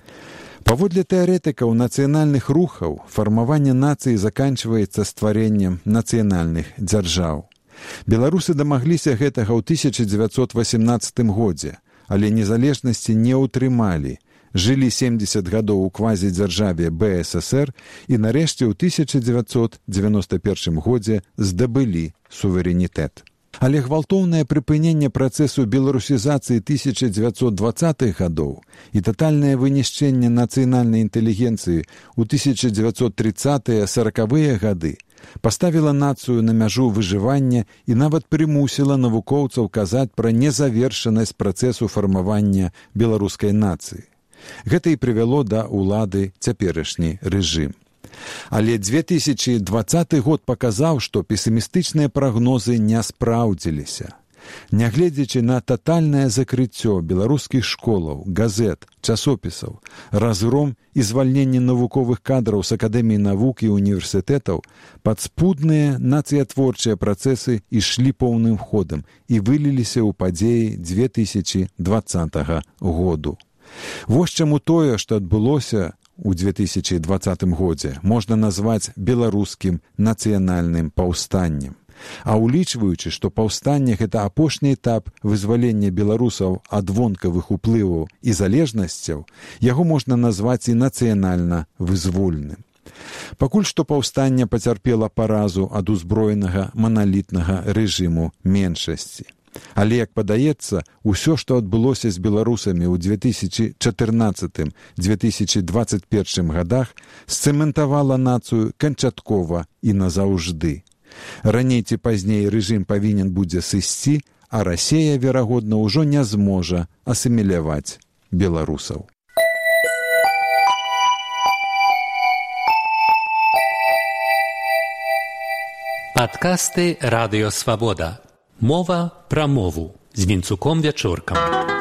Паводле тэарэтыкаў нацыянальных рухаў, фармаванне нацыі заканчваецца стварэннем нацыянальных дзяржаў. Беларусы дамагліся гэтага ў тысяча дзевяцьсот васемнаццатым годзе, але незалежнасці не ўтрымалі. Жылі семдзесят гадоў у квазідзяржаве бэ эс эс эр і нарэшце ў тысяча дзевяцьсот дзевяноста першым годзе здабылі суверэнітэт. Але гвалтоўнае прыпыненне працэсу беларусізацыі тысяча дзевяцьсот дваццатых гадоў і татальнае вынішчэнне нацыянальнай інтэлігенцыі ў тысяча дзевяцьсот трыццатыя саракавыя гады паставіла нацыю на мяжу выжывання і нават прымусіла навукоўцаў казаць пра незавершанасць працэсу фармавання беларускай нацыі. Гэта і прывяло да ўлады цяперашні рэжым. Але две тысячи двадцаты год паказаў, што песімістычныя прагнозы не спраўдзіліся. Нягледзячы на татальнае закрыццё беларускіх школаў, газет, часопісаў, разгром і звальненне навуковых кадраў з акадэміі навук і універсітэтаў, падспудныя нацыятворчыя працэсы ішлі поўным ходам і выліліся ў падзеі две тысячи двадцатага году. Вось чаму тое, што адбылося у две тысячи двадцатым годзе, можна назваць беларускім нацыянальным паўстаннем. А улічваючы, што паўстанне – гэта апошні этап вызвалення беларусаў ад вонкавых уплываў і залежнасцяў, яго можна назваць і нацыянальна-вызвольным. Пакуль што паўстанне пацярпела паразу ад узброенага маналітнага рэжыму меншасці. Але, як падаецца, усё, што адбылося з беларусамі ў две тысячи чатырнаццатым — две тысячи двадцать первым гадах, сцэментавала нацыю канчаткова і назаўжды. Раней ці пазней рэжым павінен будзе сысці, а Расія, верагодна, ужо не зможа асіміляваць беларусаў.
Падкасты Радыё Свабода. Мова пра мову з Вінцуком Вячоркам.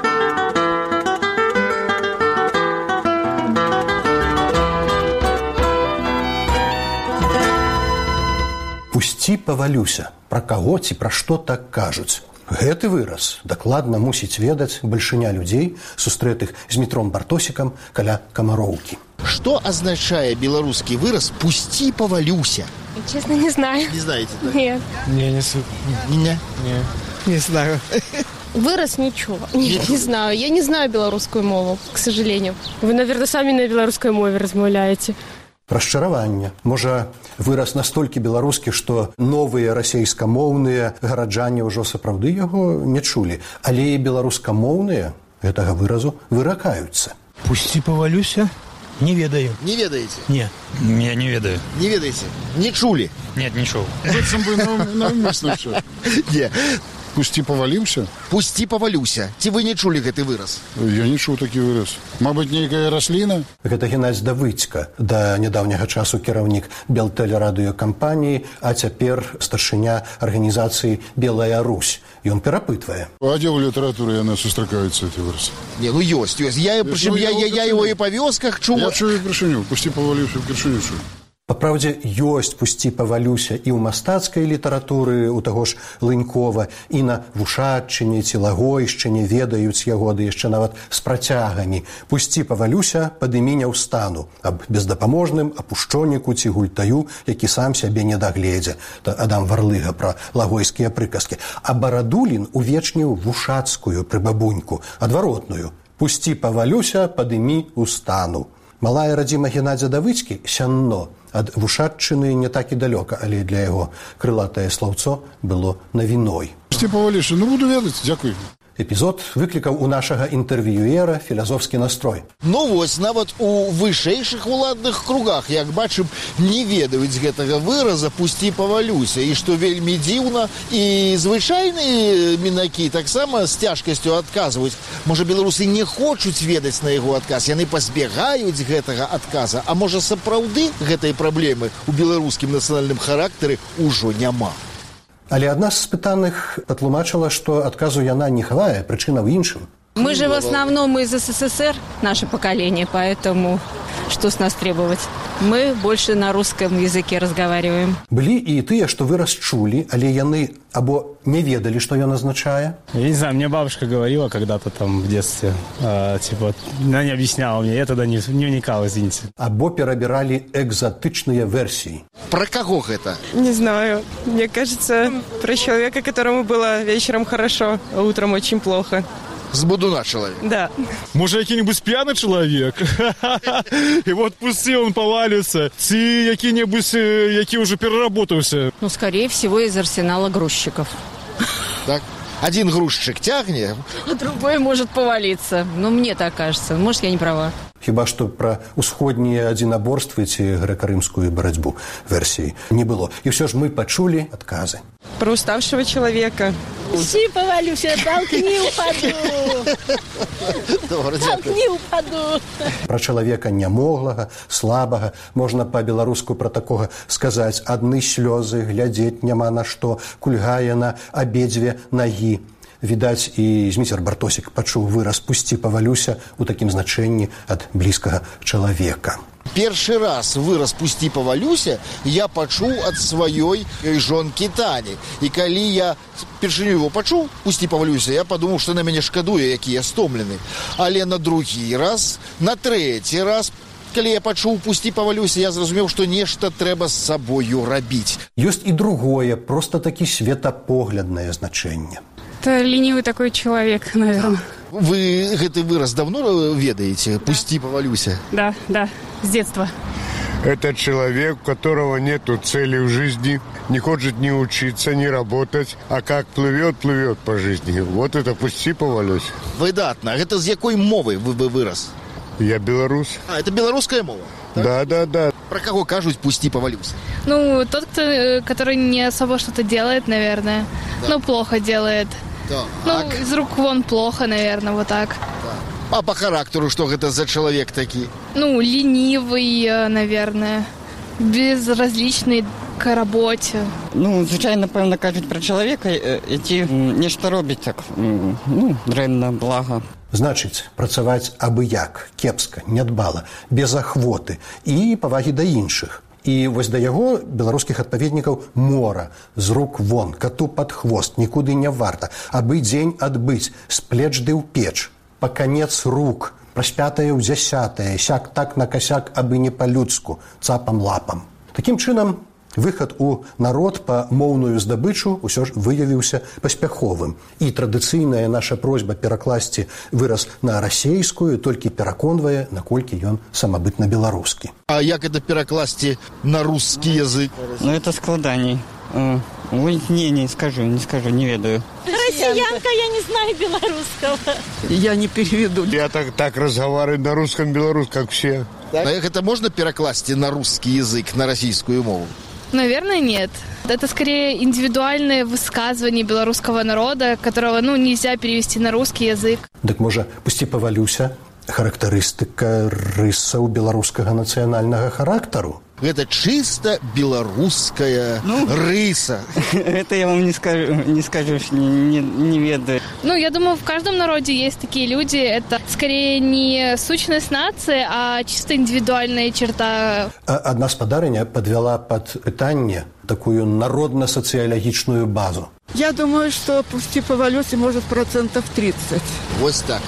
Пусці павалюся. Пра каго ці пра што так кажуць? Гэты выраз дакладна мусіць ведаць бальшыня людзей, сустрэтых з Мітром Бартосікам каля Камароўкі.
Что означает белорусский выраз «пусти повалюся»?
Честно, не знаю.
Не знаете, да?
Нет.
Не, не,
не, не.
не, не знаю.
Выраз ничего. Нет, не знаю. Я не знаю белорусскую мову, к сожалению. Вы, наверное, сами на белорусской мове размаўляете.
Расчараванне. Можа, выраз настолькі беларускі, што новыя расейскамоўныя гараджане ўжо сапраўды яго не чулі. Але і беларускамоўныя гэтага выразу выракаюцца.
Пусці павалюся? Не ведаю.
Не ведаете?
Не.
Не, не ведаю.
Не ведаете? Не чули?
Нет, не чуў.
Быццам бы навмысна ўсё.
Не.
Пусці паваліўся?
Пусці павалюся. Ці вы не чулі гэты выраз?
Я не чуў такі выраз. Мабыць, нейкая расліна?
Гэта Геннадзь Давыдзька, да нядаўняга часу кіраўнік Белтэлерадыёкампаніі, а цяпер старшыня арганізацыі «Белая Русь». Ён перапытвае.
А дзе ў літаратуры яны сустракаюцца, гэты выраз?
Не, ну ёсць, ёсць. Я, причем, я, я, я его и по вёсках чуў.
Я чую першыню. Пусці паваліўся, першыню чую.
Па праўдзе, ёсць «пусці павалюся» і ў мастацкай літаратуры, у таго ж Лынькова, і на Вушатчыне ці Лагойшчыне ведаюць яго, ды яшчэ нават з працягамі. «Пусці павалюся, падымі не ўстану» аб бездапаможным апушчоніку ці гультаю, які сам сябе не дагледзе. Адам Варлыга пра лагойскія прыказкі. А Барадулін увечніў вушацкую прыбабуньку, адваротную. «Пусці павалюся, падымі ўстану». Малая радзіма Геннадзя Давыдзькі сянно. Ад Вушатчыны не так і далёка, але для яго крылатае слаўцо было навіной.
Пусці павалюся, ну буду ведаць, дзякуй.
Эпізод выклікаў у нашага інтэрв'юера філазофскі настрой.
Ну вось, нават у вышэйшых уладных кругах, як бачым, не ведаюць гэтага выраза «пусці павалюся», і што вельмі дзіўна, і звычайныя мінакі таксама з цяжкасцю адказваюць. Можа, беларусы не хочуць ведаць на яго адказ, яны пазбягаюць гэтага адказа, а можа, сапраўды гэтай праблемы у беларускім нацыянальным характары ўжо няма.
Але адна з спытаных патлумачыла, што адказу яна не хавае, прычына ў іншым.
Мы же в основном из СССР, наше поколение, поэтому что с нас требовать? Мы больше на русском языке разговариваем.
Былі і тыя, што выраз чулі, але яны або не ведалі, што ён азначае.
Я не знаю, мне бабушка говорила когда-то там в детстве, э, типа, она не объясняла мне, я тогда не, не вникал, извините.
Або перабіралі экзотычныя версіі.
Про кого гэта?
Не знаю. Мне кажется, про человека, которому было вечером хорошо, а утром очень плохо.
З будуна чалавек.
Да.
Може, який-небудь п'яний чоловік? І от пусти, він повалюється. Ці які-небудь, які вже переработався.
Ну, скорее всего, из арсенала грузчиков.
Так? Один грузчик тягне,
а другой может повалиться. Ну, мне так кажется. Может, я не права.
Хіба што пра ўсходнія адзінаборствы ці грэка-рымскую барацьбу версіі не было. І ўсё ж мы пачулі адказы.
Про уставшего человека.
Пусти повалюся, толкни упаду. Толкни упаду.
Пра чалавека нямоглага, слабага, можна па-беларуску пра такога сказаць: адны слёзы, глядзець няма на што, кульгае на абедзве нагі. Відаць, і Зміцер Бартосік пачуў выраз «пусці павалюся» у такім значэнні ад блізкага чалавека.
Першы раз выраз «пусці павалюся» я пачуў ад сваёй жонкі Тані. І калі я першыню его пачуў «пусці павалюся», я падумаў, што на мяне шкадуе, які я стомлены. Але на другі раз, на трэці раз, калі я пачуў «пусці павалюся», я зразумеў, што нешта трэба з сабою рабіць.
Ёсць і другое, проста такі светапогляднае значэнне.
Это ленивый такой человек, наверное.
Вы гэты выраз давно ведаете? «Пусти, повалюся»?
Да, да, с детства.
Это человек, у которого нету цели в жизни, не хочет ни учиться, ни работать, а как плывет, плывет по жизни. Вот это «пусти, повалюся».
Выдатно. Это с якой мовой вы бы вырос?
Я белорус.
А, это белорусская мова?
Так? Да, да, да.
Про кого кажут «пусти, повалюся»?
Ну, тот, кто, который не особо что-то делает, наверное. Да. Ну, плохо делает.
Да.
Ну,
а...
из рук вон плохо, наверное, вот так.
Да. А по характеру что это за человек такой?
Ну, ленивый, наверное. Безразличный к работе.
Ну, звичайно, напевно, кажуть про чоловіка, які нешта робить так, ну, дрэнна, блага.
Значыць, працаваць абы-як, кепска, нядбала, без ахвоты і павагі да іншых. І вось да яго беларускіх адпаведнікаў мора, з рук вон, кату пад хвост, нікуды не варта, абы дзень адбыць, з плеч ды ў печ, па канец рук, праспятае ў дзясятае, сяк так на касяк, абы не па-людску, цапам-лапам. Такім чынам, выхад у народ па моўную здабычу ўсё ж выявіўся паспяховым. І традыцыйная наша просьба перакласці выраз на расейскую толькі пераконвае, наколькі ён самабытна беларускі.
А як это перакласці на русский язык?
Ну, это складаней. Ой, не, не скажу, не скажу, не ведаю.
Россиянка, я не знаю белорусского.
Я не переведу.
Я так, так разговариваю на русском, белорус, как все.
Так? А это можно перекласти на русский язык, на российскую мову?
Наверное, нет. Это скорее индивидуальное высказывание белорусского народа, которого, ну, нельзя перевести на русский язык.
Так, можа, «пусти павалюся» характарыстыка рысаў беларускага нацыянальнага характару?
Это чисто белорусская ну, рыса.
Это я вам не скажу, не скажу, не, не ведаю.
Ну, я думаю, в каждом народе есть такие люди. Это скорее не сущность нации, а чисто индивидуальная черта.
Одна спадарыня подвяла под пытанне такую народно-социологичную базу.
Я думаю, что «пусти повалюся» может процентов тридцать.
Вот так.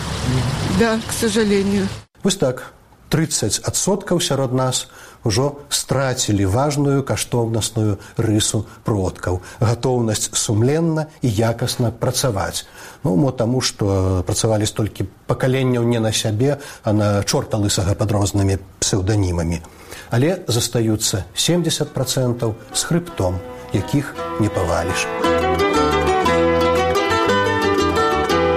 Да, к сожалению.
Вот так. тридцать адсоткаў сярод нас ужо страцілі важную каштоўнасную рысу продкаў, гатоўнасць сумленна і якасна працаваць. Ну, мо таму, што працавалі столькі пакаленняў не на сябе, а на чорта лысага пад рознымі псеўданімамі. Але застаюцца семьдесят процентаў з хрыбтом, якіх не паваліш.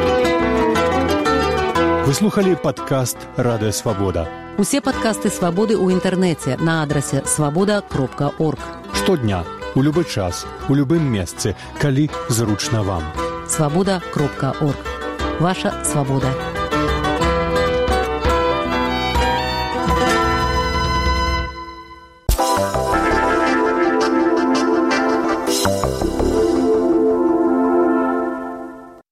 Вы слухали падкаст «Радыё Свабода».
Усе падкасты «Свабоды» ў інтэрнэце на адрасе свабода кропка орг.
Штодня, у любы час, у любым месцы, калі зручна вам.
свабода кропка орг. Ваша свабода.